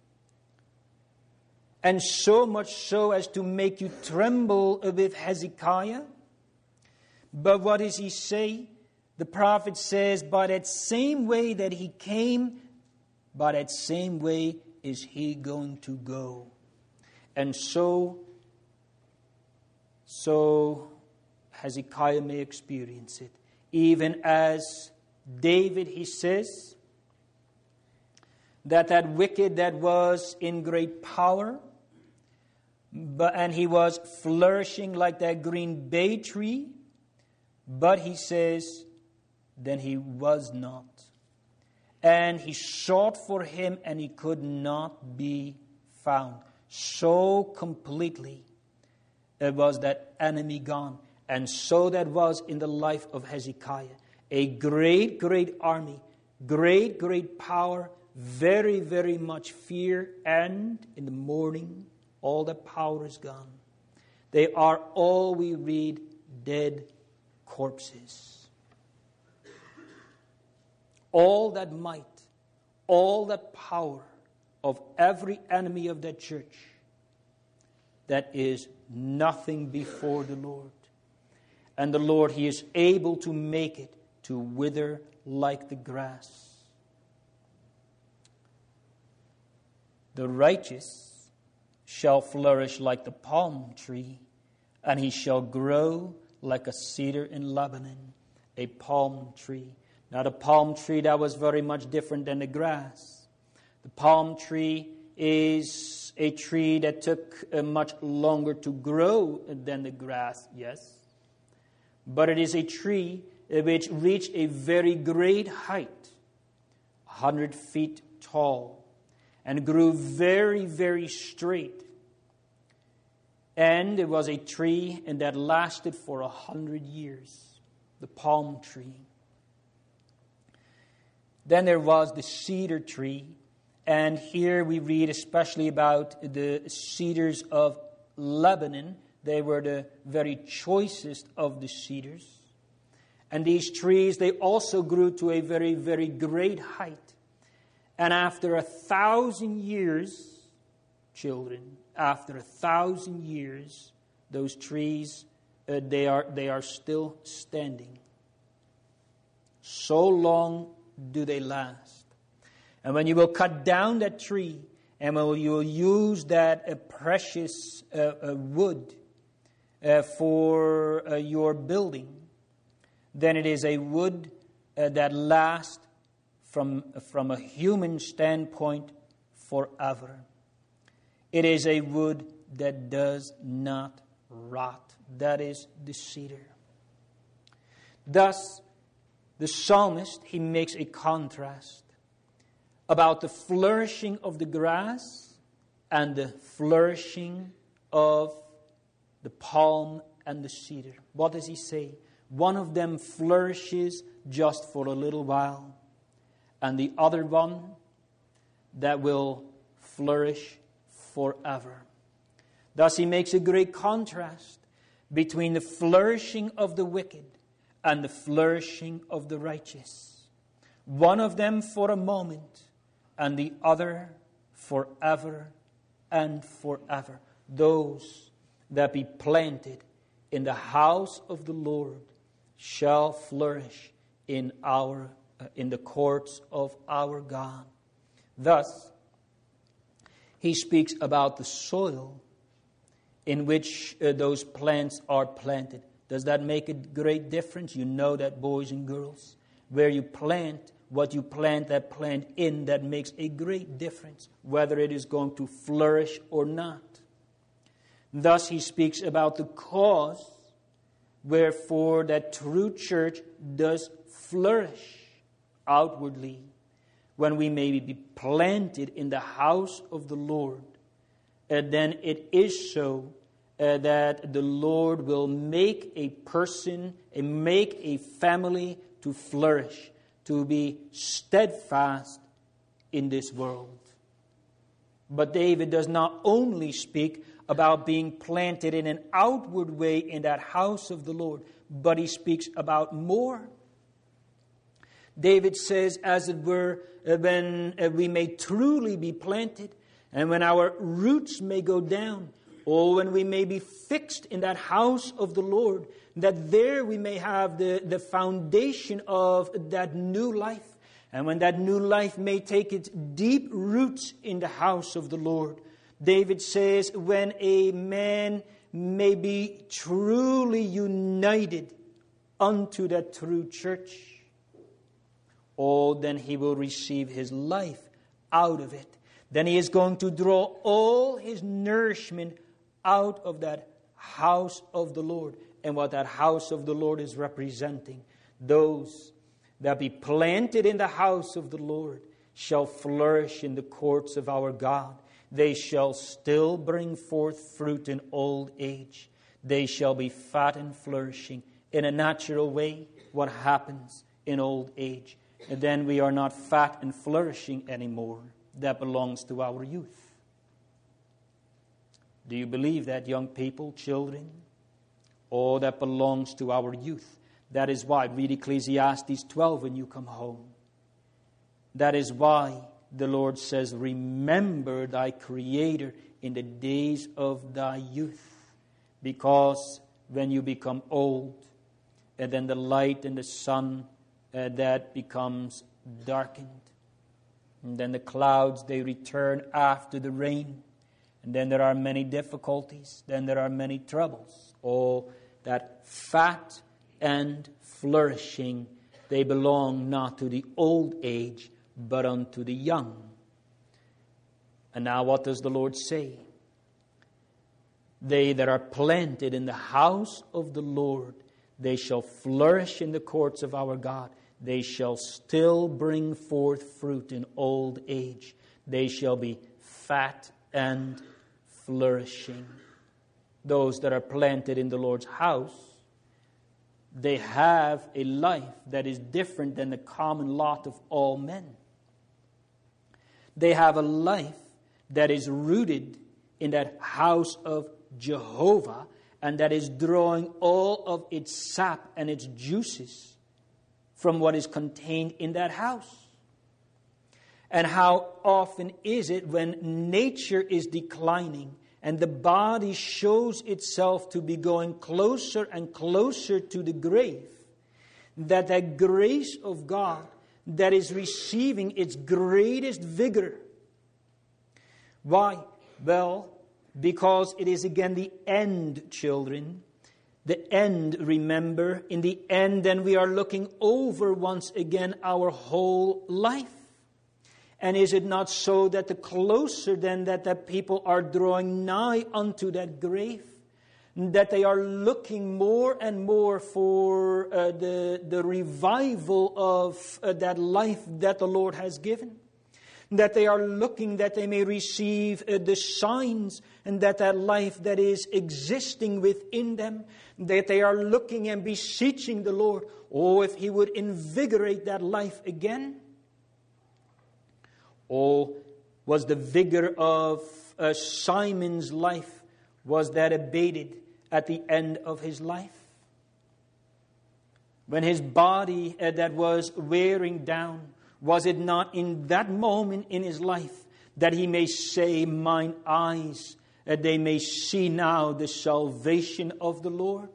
and so much so as to make you tremble with Hezekiah. But what does he say? The prophet says, by that same way that he came, by that same way is he going to go. And so so Hezekiah may experience it. Even as David, he says, that that wicked that was in great power, but and he was flourishing like that green bay tree, but he says, then he was not. And he sought for him, and he could not be found. So completely it was that enemy gone. And so that was in the life of Hezekiah. A great, great army, great, great power, very, very much fear, and in the morning, all the power is gone. They are all, we read, dead corpses. All that might, all that power of every enemy of that church, that is nothing before the Lord. And the Lord, He is able to make it to wither like the grass. The righteous shall flourish like the palm tree, and he shall grow like a cedar in Lebanon, a palm tree. Now the palm tree, that was very much different than the grass. The palm tree is a tree that took uh, much longer to grow than the grass, yes. But it is a tree which reached a very great height, one hundred feet tall, and grew very, very straight. And it was a tree and that lasted for a hundred years, the palm tree. Then there was the cedar tree, and here we read especially about the cedars of Lebanon. They were the very choicest of the cedars. And these trees, they also grew to a very, very great height. And after a thousand years, children, after a thousand years, those trees, uh, they are they are still standing. So long do they last. And when you will cut down that tree, and when you will use that uh, precious uh, uh, wood uh, for uh, your building, then it is a wood uh, that lasts from, from a human standpoint forever. It is a wood that does not rot. That is the cedar. Thus, the psalmist, he makes a contrast about the flourishing of the grass and the flourishing of the palm and the cedar. What does he say? One of them flourishes just for a little while, and the other one that will flourish forever. Thus he makes a great contrast between the flourishing of the wicked and the flourishing of the righteous. One of them for a moment, and the other forever and forever. Those that be planted in the house of the Lord shall flourish in our uh, in the courts of our God. Thus, he speaks about the soil in which uh, those plants are planted. Does that make a great difference? You know that, boys and girls. Where you plant, what you plant that plant in, that makes a great difference, whether it is going to flourish or not. Thus he speaks about the cause wherefore that true church does flourish outwardly, when we may be planted in the house of the Lord. And then it is so uh, that the Lord will make a person, uh, make a family to flourish, to be steadfast in this world. But David does not only speak about being planted in an outward way in that house of the Lord, but he speaks about more. David says, as it were, uh, when uh, we may truly be planted, and when our roots may go down, or when we may be fixed in that house of the Lord, that there we may have the, the foundation of that new life. And when that new life may take its deep roots in the house of the Lord, David says, when a man may be truly united unto that true church, oh, then he will receive his life out of it. Then he is going to draw all his nourishment out of that house of the Lord. And what that house of the Lord is representing, those that be planted in the house of the Lord shall flourish in the courts of our God. They shall still bring forth fruit in old age. They shall be fat and flourishing. In a natural way, what happens in old age? And then we are not fat and flourishing anymore. That belongs to our youth. Do you believe that, young people, children? Oh, that belongs to our youth. That is why, read Ecclesiastes twelve when you come home. That is why the Lord says, remember thy Creator in the days of thy youth. Because when you become old, and then the light and the sun, uh, that becomes darkened. And then the clouds, they return after the rain. And then there are many difficulties. Then there are many troubles. Oh, that fat and flourishing, they belong not to the old age, but unto the young. And now what does the Lord say? They that are planted in the house of the Lord, they shall flourish in the courts of our God. They shall still bring forth fruit in old age. They shall be fat and flourishing. Those that are planted in the Lord's house, they have a life that is different than the common lot of all men. They have a life that is rooted in that house of Jehovah, and that is drawing all of its sap and its juices from what is contained in that house. And how often is it when nature is declining and the body shows itself to be going closer and closer to the grave, that the grace of God that is receiving its greatest vigor. Why? Well, because it is again the end, children. The end, remember. In the end, then we are looking over once again our whole life. And is it not so that the closer then that the people are drawing nigh unto that grave, that they are looking more and more for uh, the, the revival of uh, that life that the Lord has given? That they are looking that they may receive uh, the signs, and that that life that is existing within them, that they are looking and beseeching the Lord, oh, if He would invigorate that life again. Oh, was the vigor of uh, Simon's life, was that abated at the end of his life? When his body uh, that was wearing down, was it not in that moment in his life that he may say, mine eyes, uh, they may see now the salvation of the Lord?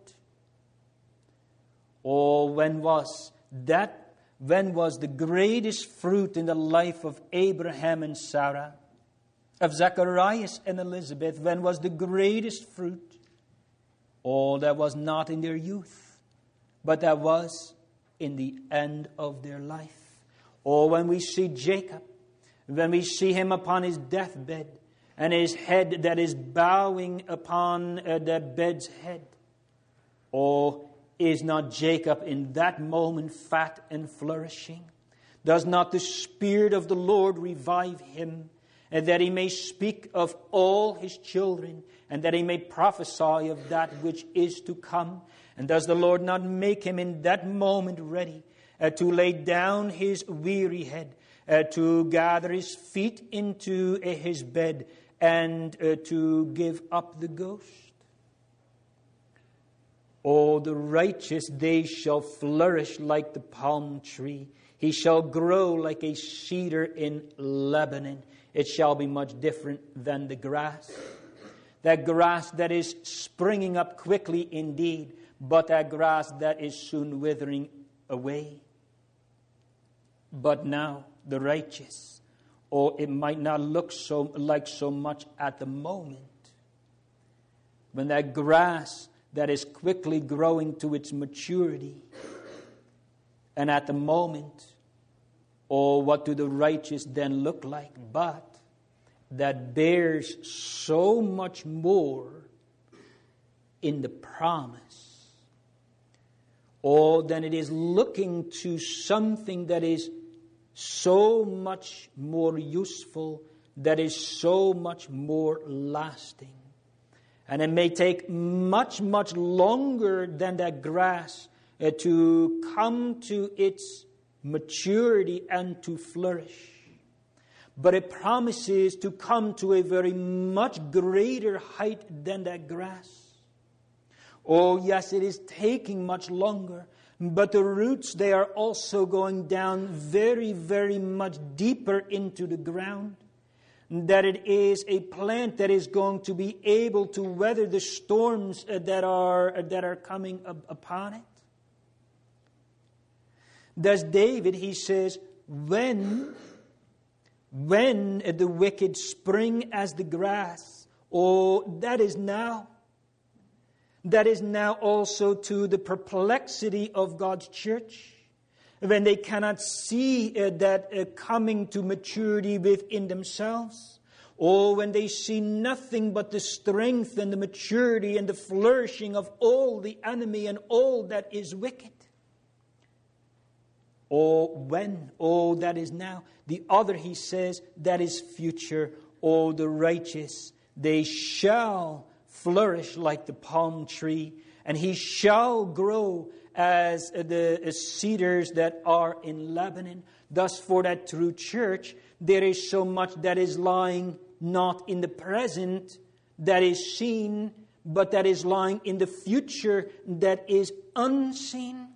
Oh, when was that? When was the greatest fruit in the life of Abraham and Sarah, of Zacharias and Elizabeth? When was the greatest fruit? Oh, that was not in their youth, but that was in the end of their life. Oh, when we see Jacob, when we see him upon his deathbed, and his head that is bowing upon uh, the bed's head. Oh, is not Jacob in that moment fat and flourishing? Does not the Spirit of the Lord revive him, and that he may speak of all his children, and that he may prophesy of that which is to come? And does the Lord not make him in that moment ready uh, to lay down his weary head, uh, to gather his feet into uh, his bed, and uh, to give up the ghost? Oh, the righteous, they shall flourish like the palm tree. He shall grow like a cedar in Lebanon. It shall be much different than the grass. That grass that is springing up quickly indeed, but that grass that is soon withering away. But now, the righteous, oh, it might not look so like so much at the moment, when that grass that is quickly growing to its maturity, and at the moment, oh, what do the righteous then look like? But that bears so much more in the promise. Oh, then it is looking to something that is so much more useful, that is so much more lasting. And it may take much, much longer than that grass uh, to come to its maturity and to flourish. But it promises to come to a very much greater height than that grass. Oh, yes, it is taking much longer. But the roots, they are also going down very, very much deeper into the ground. That it is a plant that is going to be able to weather the storms that are, that are coming upon it. Thus David, he says, when, when the wicked spring as the grass, oh, that is now. That is now also to the perplexity of God's church. When they cannot see uh, that uh, coming to maturity within themselves. Or when they see nothing but the strength and the maturity and the flourishing of all the enemy and all that is wicked. Or when, oh, that is now. The other, he says, that is future. Oh, the righteous, they shall flourish like the palm tree, and he shall grow as the cedars that are in Lebanon. Thus, for that true church, there is so much that is lying not in the present that is seen, but that is lying in the future that is unseen.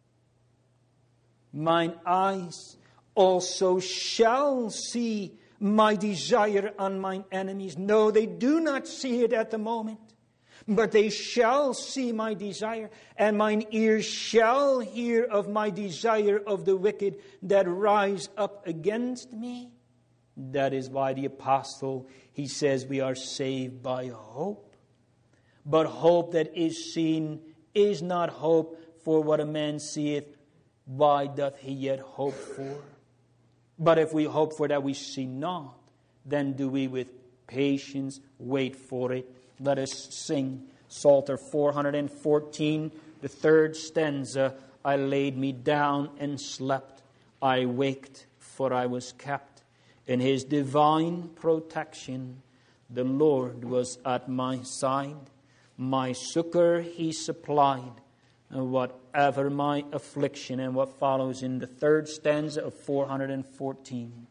Mine eyes also shall see my desire on mine enemies. No, they do not see it at the moment, but they shall see my desire, and mine ears shall hear of my desire of the wicked that rise up against me. That is why the apostle, he says, we are saved by hope. But hope that is seen is not hope, for what a man seeth, why doth he yet hope for? But if we hope for that we see not, then do we with patience wait for it. Let us sing Psalter four hundred fourteen, the third stanza. I laid me down and slept. I waked, for I was kept. In his divine protection, the Lord was at my side. My succor he supplied, and whatever my affliction. And what follows in the third stanza of four hundred fourteen.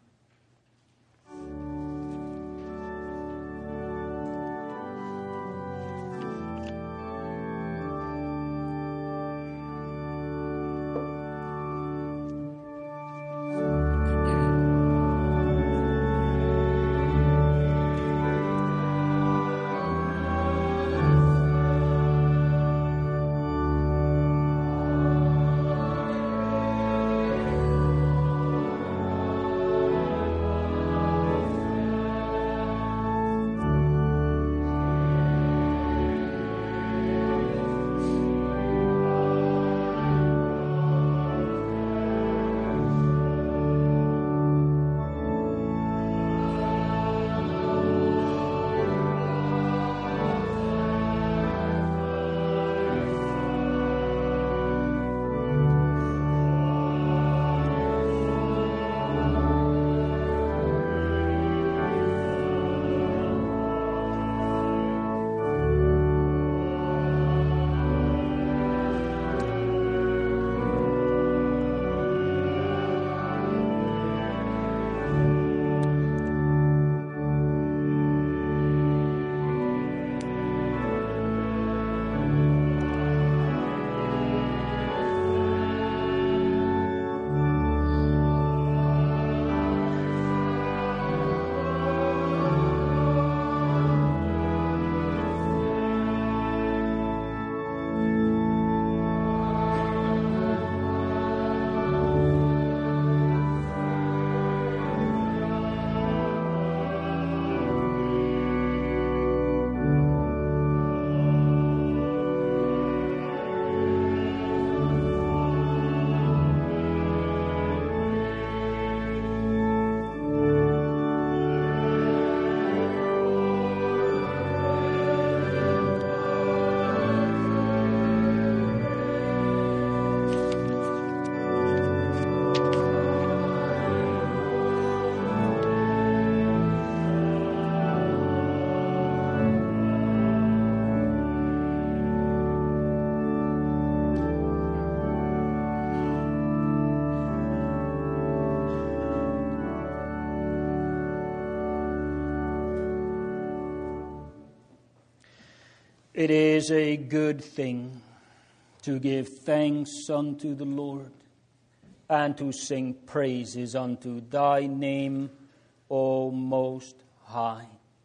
It is a good thing to give thanks unto the Lord and to sing praises unto thy name, O Most High.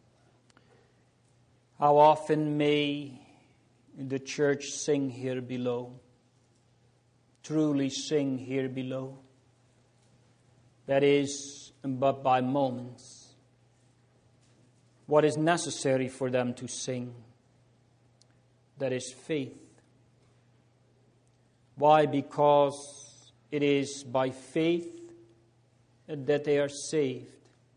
How often may the church sing here below, truly sing here below? That is, but by moments. What is necessary for them to sing? That is faith. Why? Because it is by faith that they are saved.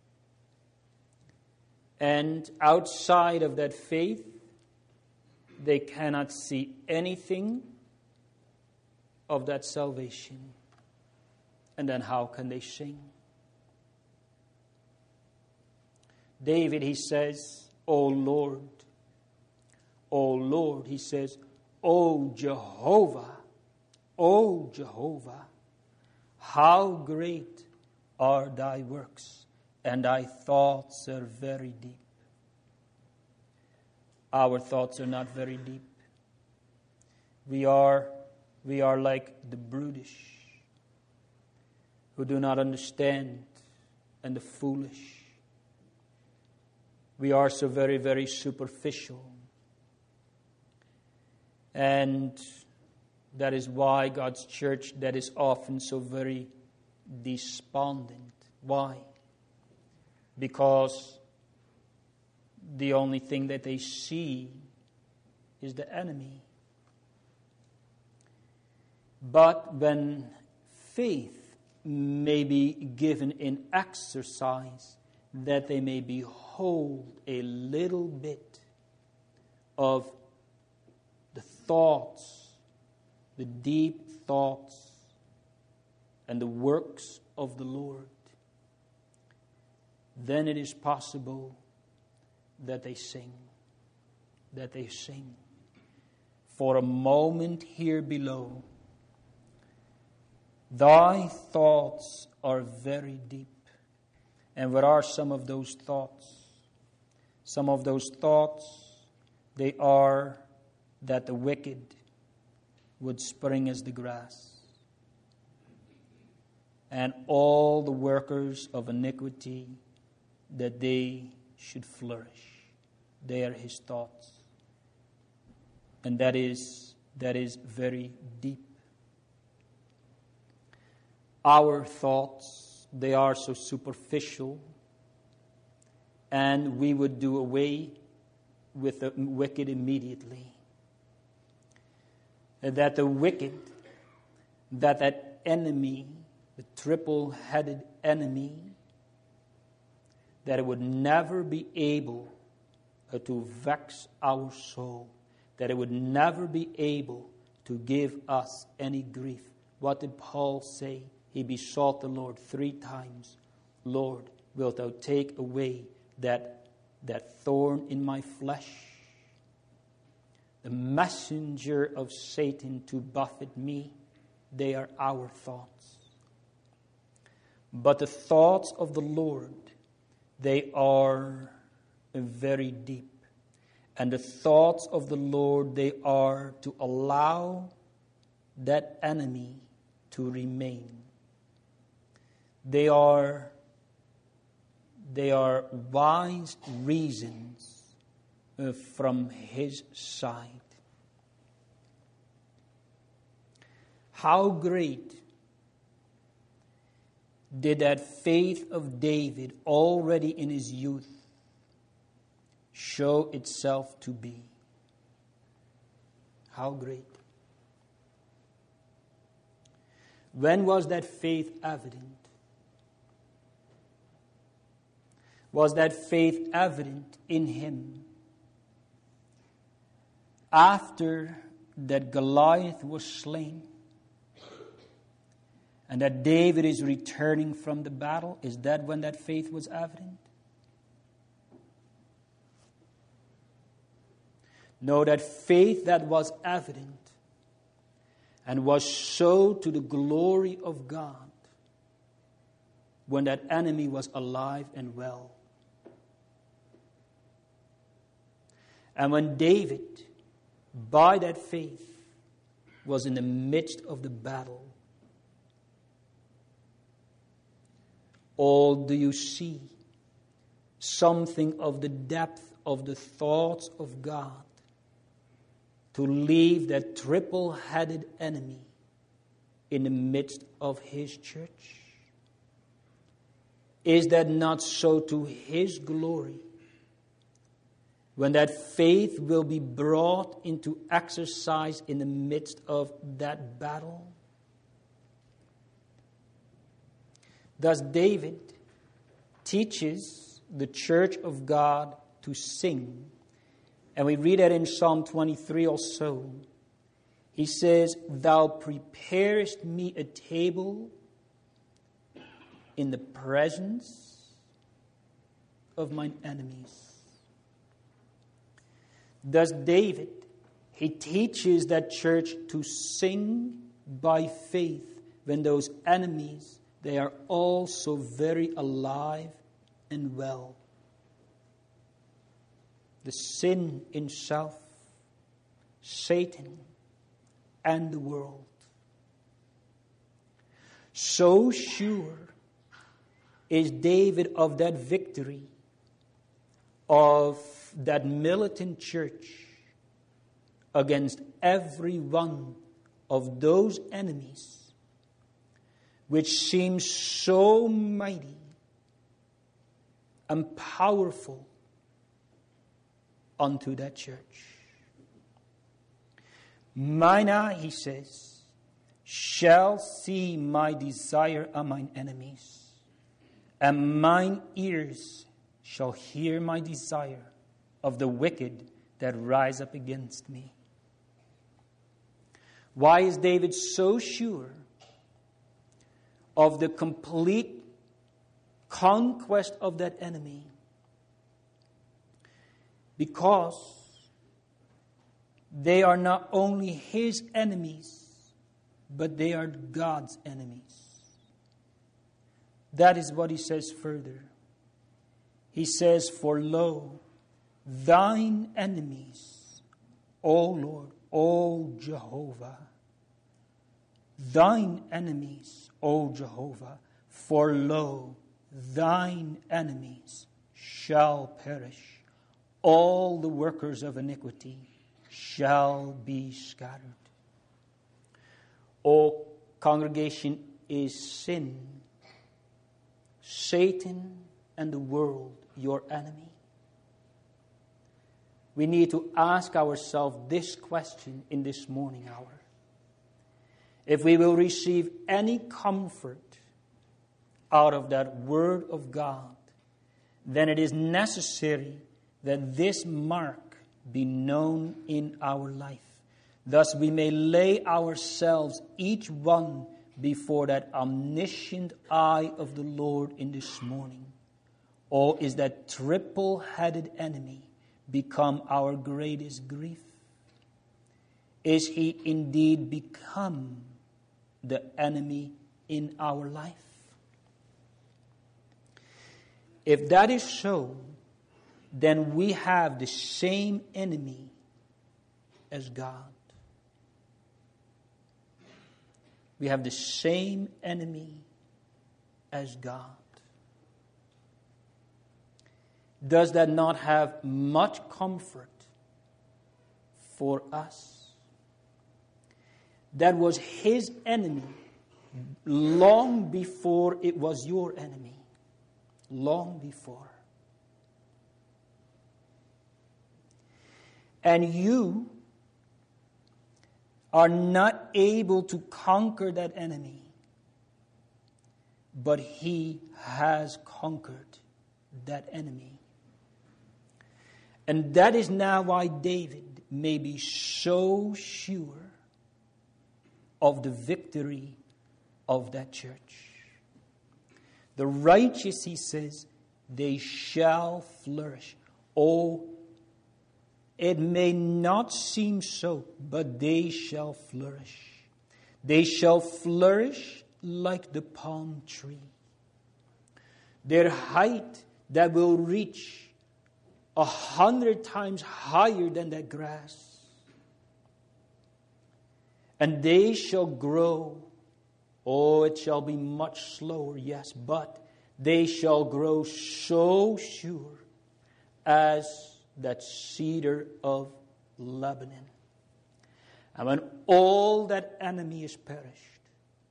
And outside of that faith, they cannot see anything of that salvation. And then how can they sing? David, he says, O Lord, O Lord, he says, O Jehovah, O Jehovah, how great are thy works, and thy thoughts are very deep. Our thoughts are not very deep. We are, we are like the brutish, who do not understand, and the foolish. We are so very, very superficial. And that is why God's church, that is often so very despondent. Why? Because the only thing that they see is the enemy. But when faith may be given in exercise, that they may behold a little bit of the thoughts, the deep thoughts, and the works of the Lord, then it is possible that they sing, that they sing. For a moment here below, thy thoughts are very deep. And what are some of those thoughts? Some of those thoughts, they are that the wicked would spring as the grass, and all the workers of iniquity, that they should flourish. They are his thoughts. And that is, that is very deep. Our thoughts, they are so superficial, and we would do away with the wicked immediately. That the wicked, that that enemy, the triple-headed enemy, that it would never be able to vex our soul, that it would never be able to give us any grief. What did Paul say? He besought the Lord three times, Lord, wilt thou take away that, that thorn in my flesh? The messenger of Satan to buffet me, they are our thoughts. But the thoughts of the Lord, they are very deep. And the thoughts of the Lord, they are to allow that enemy to remain. They are, they are wise reasons uh, from his side. How great did that faith of David already in his youth show itself to be? How great. When was that faith evident? Was that faith evident in him after that Goliath was slain and that David is returning from the battle? Is that when that faith was evident? No, that faith that was evident and was so to the glory of God when that enemy was alive and well. And when David by that faith, was in the midst of the battle. Or do you see something of the depth of the thoughts of God to leave that triple-headed enemy in the midst of His church? Is that not so to His glory? When that faith will be brought into exercise in the midst of that battle? Thus David teaches the church of God to sing. And we read that in Psalm twenty-three also. He says, Thou preparest me a table in the presence of mine enemies. Thus David, he teaches that church to sing by faith when those enemies, they are all so very alive and well. The sin in self, Satan, and the world. So sure is David of that victory of that militant church against every one of those enemies which seems so mighty and powerful unto that church. Mine eye, he says, shall see my desire of mine enemies, and mine ears shall hear my desire of the wicked that rise up against me. Why is David so sure of the complete conquest of that enemy? Because they are not only his enemies, but they are God's enemies. That is what he says further. He says, For lo, thine enemies, O Lord, O Jehovah, thine enemies, O Jehovah, for lo, thine enemies shall perish. All the workers of iniquity shall be scattered. O congregation, is sin, Satan, and the world your enemy? We need to ask ourselves this question in this morning hour. If we will receive any comfort out of that word of God, then it is necessary that this mark be known in our life. Thus we may lay ourselves, each one, before that omniscient eye of the Lord in this morning. Or is that triple-headed enemy become our greatest grief? Is he indeed become the enemy in our life? If that is so, then we have the same enemy as God. We have the same enemy as God. Does that not have much comfort for us? That was his enemy long before it was your enemy. Long before. And you are not able to conquer that enemy, but he has conquered that enemy. And that is now why David may be so sure of the victory of that church. The righteous, he says, they shall flourish. Oh, it may not seem so, but they shall flourish. They shall flourish like the palm tree. Their height that will reach a hundred times higher than that grass. And they shall grow. Oh, it shall be much slower, yes, but they shall grow so sure as that cedar of Lebanon. And when all that enemy is perished,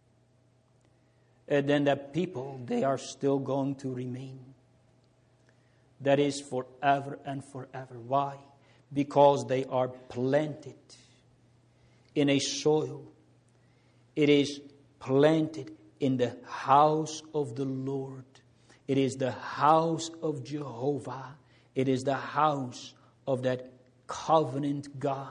and then that people, they are still going to remain. That is forever and forever. Why? Because they are planted in a soil. It is planted in the house of the Lord. It is the house of Jehovah. It is the house of that covenant God.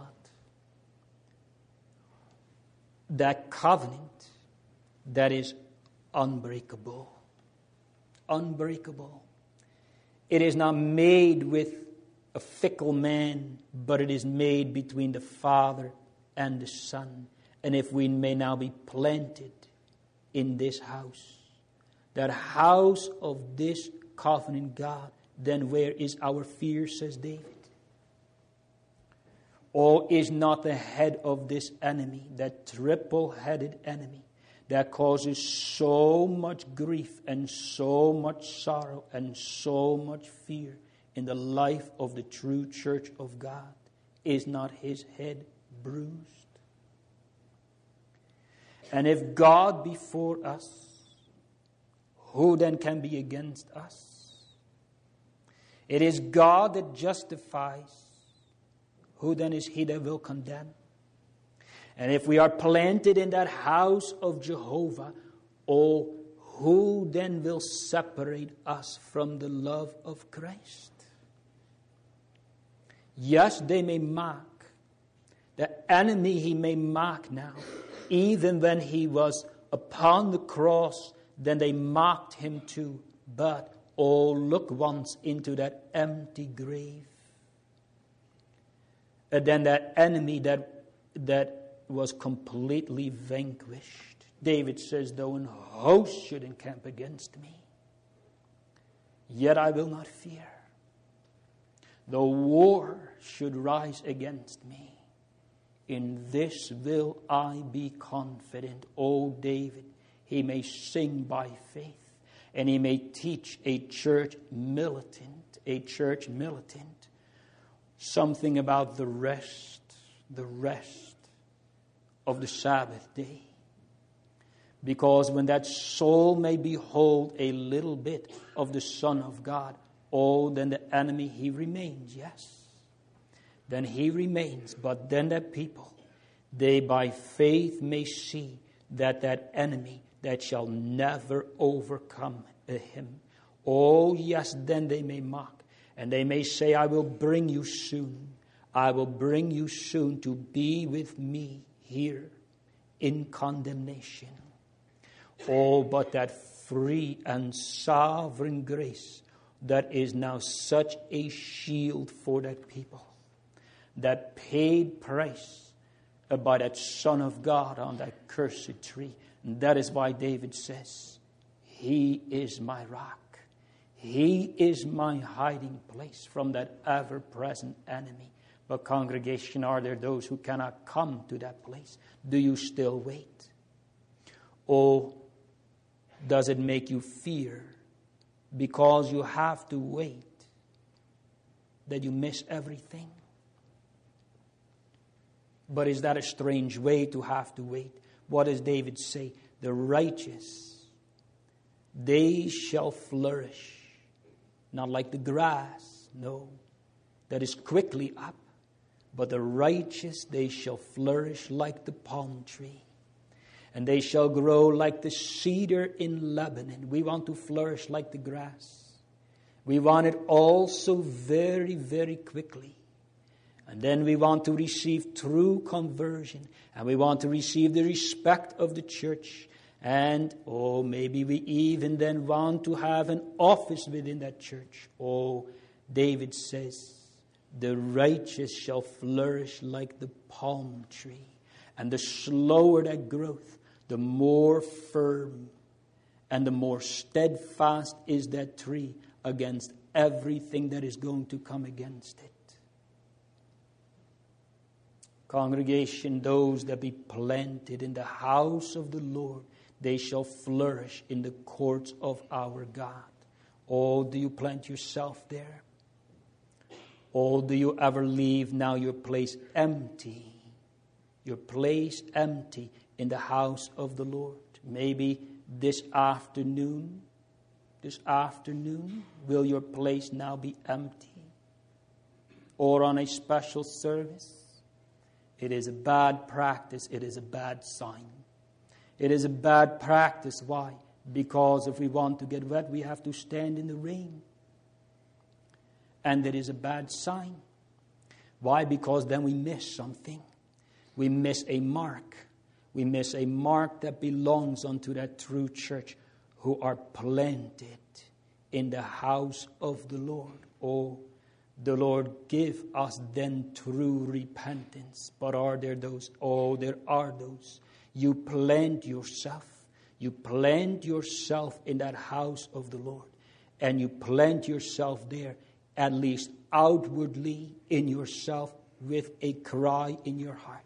That covenant that is unbreakable. Unbreakable. It is not made with a fickle man, but it is made between the Father and the Son. And if we may now be planted in this house, that house of this covenant God, then where is our fear, says David? Or is not the head of this enemy, that triple-headed enemy, that causes so much grief and so much sorrow and so much fear in the life of the true church of God, is not his head bruised? And if God be for us, who then can be against us? It is God that justifies. Who then is he that will condemn? And if we are planted in that house of Jehovah, oh, who then will separate us from the love of Christ? Yes, they may mock. The enemy he may mock now. Even when he was upon the cross, then they mocked him too. But, oh, look once into that empty grave. And then that enemy that that was completely vanquished. David says, though an host should encamp against me, yet I will not fear. Though war should rise against me, in this will I be confident. O David, he may sing by faith, and he may teach a church militant, a church militant, something about the rest, the rest of the Sabbath day. Because when that soul may behold a little bit of the Son of God, oh, then the enemy, he remains, yes. Then he remains, but then that people, they by faith may see that that enemy that shall never overcome him. Oh, yes, then they may mock. And they may say, I will bring you soon. I will bring you soon to be with me here in condemnation. Oh, but that free and sovereign grace that is now such a shield for that people. That paid price by that Son of God on that cursed tree. And that is why David says, He is my rock. He is my hiding place from that ever-present enemy. But congregation, are there those who cannot come to that place? Do you still wait? Or does it make you fear because you have to wait that you miss everything? But is that a strange way to have to wait? What does David say? The righteous, they shall flourish. Not like the grass, no, that is quickly up. But the righteous, they shall flourish like the palm tree. And they shall grow like the cedar in Lebanon. We want to flourish like the grass. We want it also very, very quickly. And then we want to receive true conversion. And we want to receive the respect of the church. And, oh, maybe we even then want to have an office within that church. Oh, David says, the righteous shall flourish like the palm tree. And the slower that growth, the more firm and the more steadfast is that tree against everything that is going to come against it. Congregation, those that be planted in the house of the Lord, they shall flourish in the courts of our God. Oh, do you plant yourself there? Oh, do you ever leave now your place empty? Your place empty in the house of the Lord. Maybe this afternoon, this afternoon, will your place now be empty? Or on a special service? It is a bad practice. It is a bad sign. It is a bad practice. Why? Because if we want to get wet, we have to stand in the rain. And it is a bad sign. Why? Because then we miss something. We miss a mark. We miss a mark that belongs unto that true church who are planted in the house of the Lord. Oh, the Lord give us then true repentance. But are there those? Oh, there are those. You plant yourself. You plant yourself in that house of the Lord. And you plant yourself there, at least outwardly in yourself, with a cry in your heart.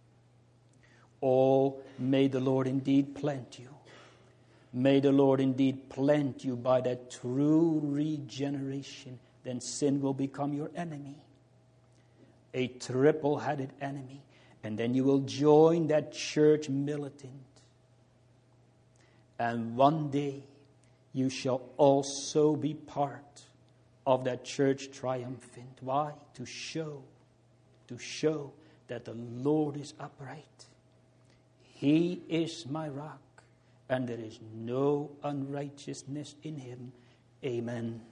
Oh, may the Lord indeed plant you. May the Lord indeed plant you by that true regeneration. Then sin will become your enemy. A triple-headed enemy. And then you will join that church militant. And one day you shall also be part of that church triumphant. Why? To show, to show that the Lord is upright. He is my rock, and there is no unrighteousness in him. Amen.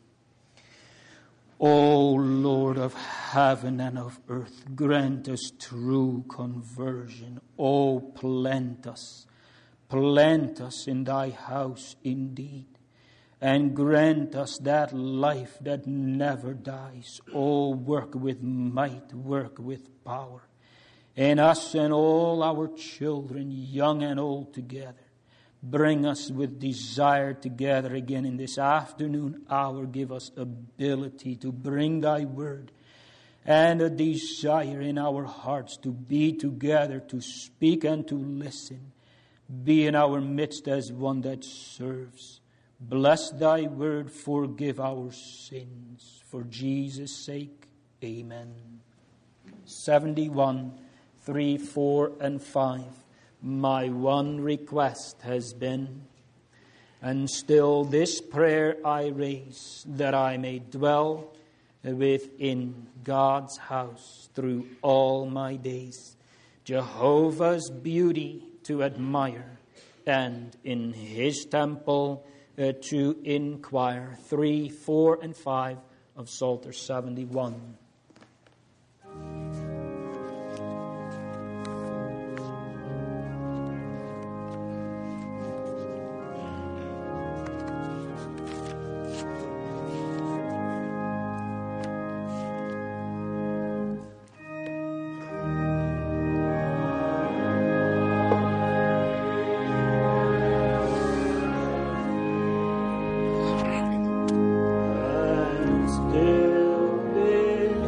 O Lord of heaven and of earth, grant us true conversion. O plant us, plant us in thy house indeed, and grant us that life that never dies. O work with might, work with power, in us and all our children, young and old together. Bring us with desire together again in this afternoon hour. Give us ability to bring thy word and a desire in our hearts to be together, to speak and to listen. Be in our midst as one that serves. Bless thy word, forgive our sins. For Jesus' sake, amen. seventy-one, three, four, and five. My one request has been, and still this prayer I raise, that I may dwell within God's house through all my days, Jehovah's beauty to admire, and in his temple uh, to inquire. Three, four, and five of Psalter seventy-one. Still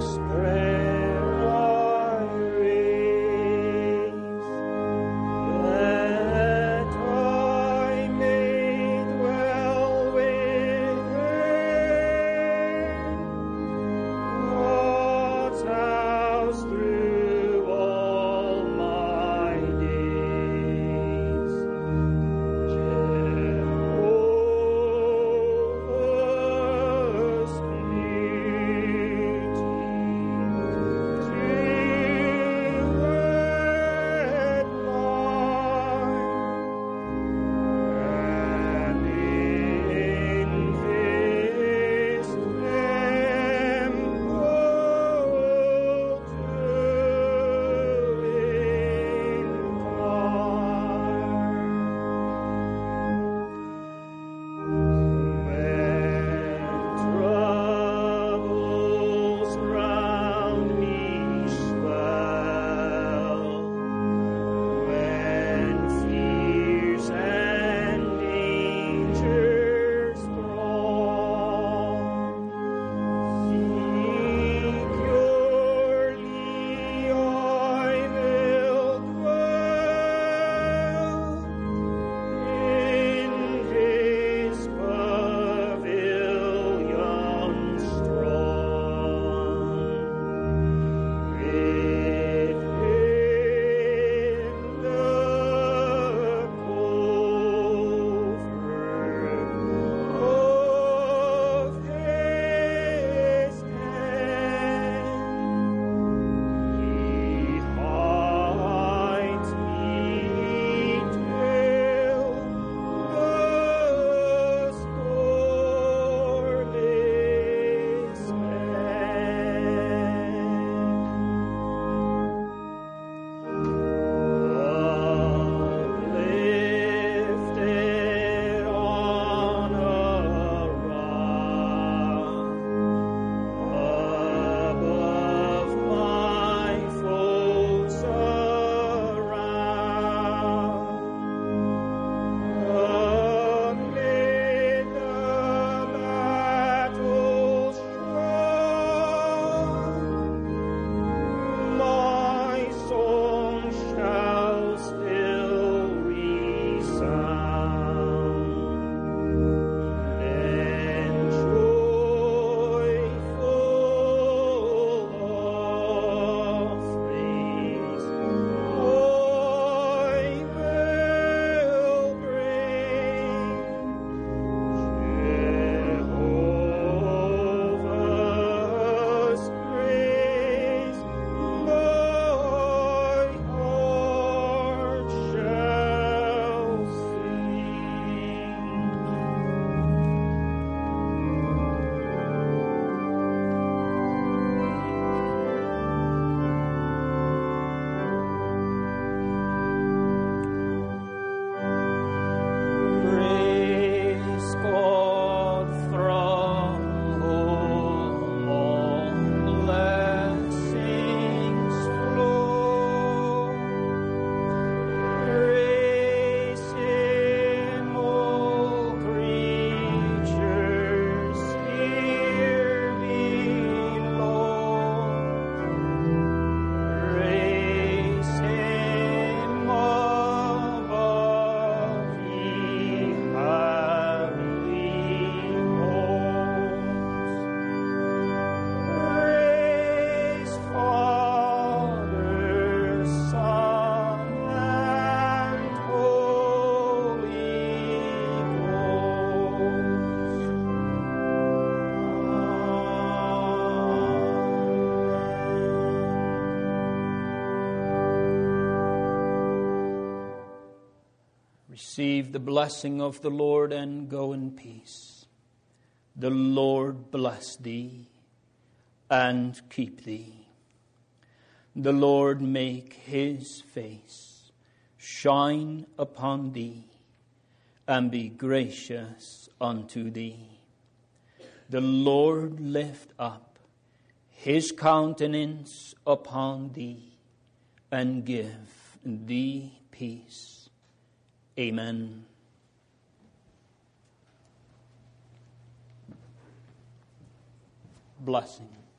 Receive the blessing of the Lord and go in peace. The Lord bless thee and keep thee. The Lord make his face shine upon thee and be gracious unto thee. The Lord lift up his countenance upon thee and give thee peace. Amen. Blessing.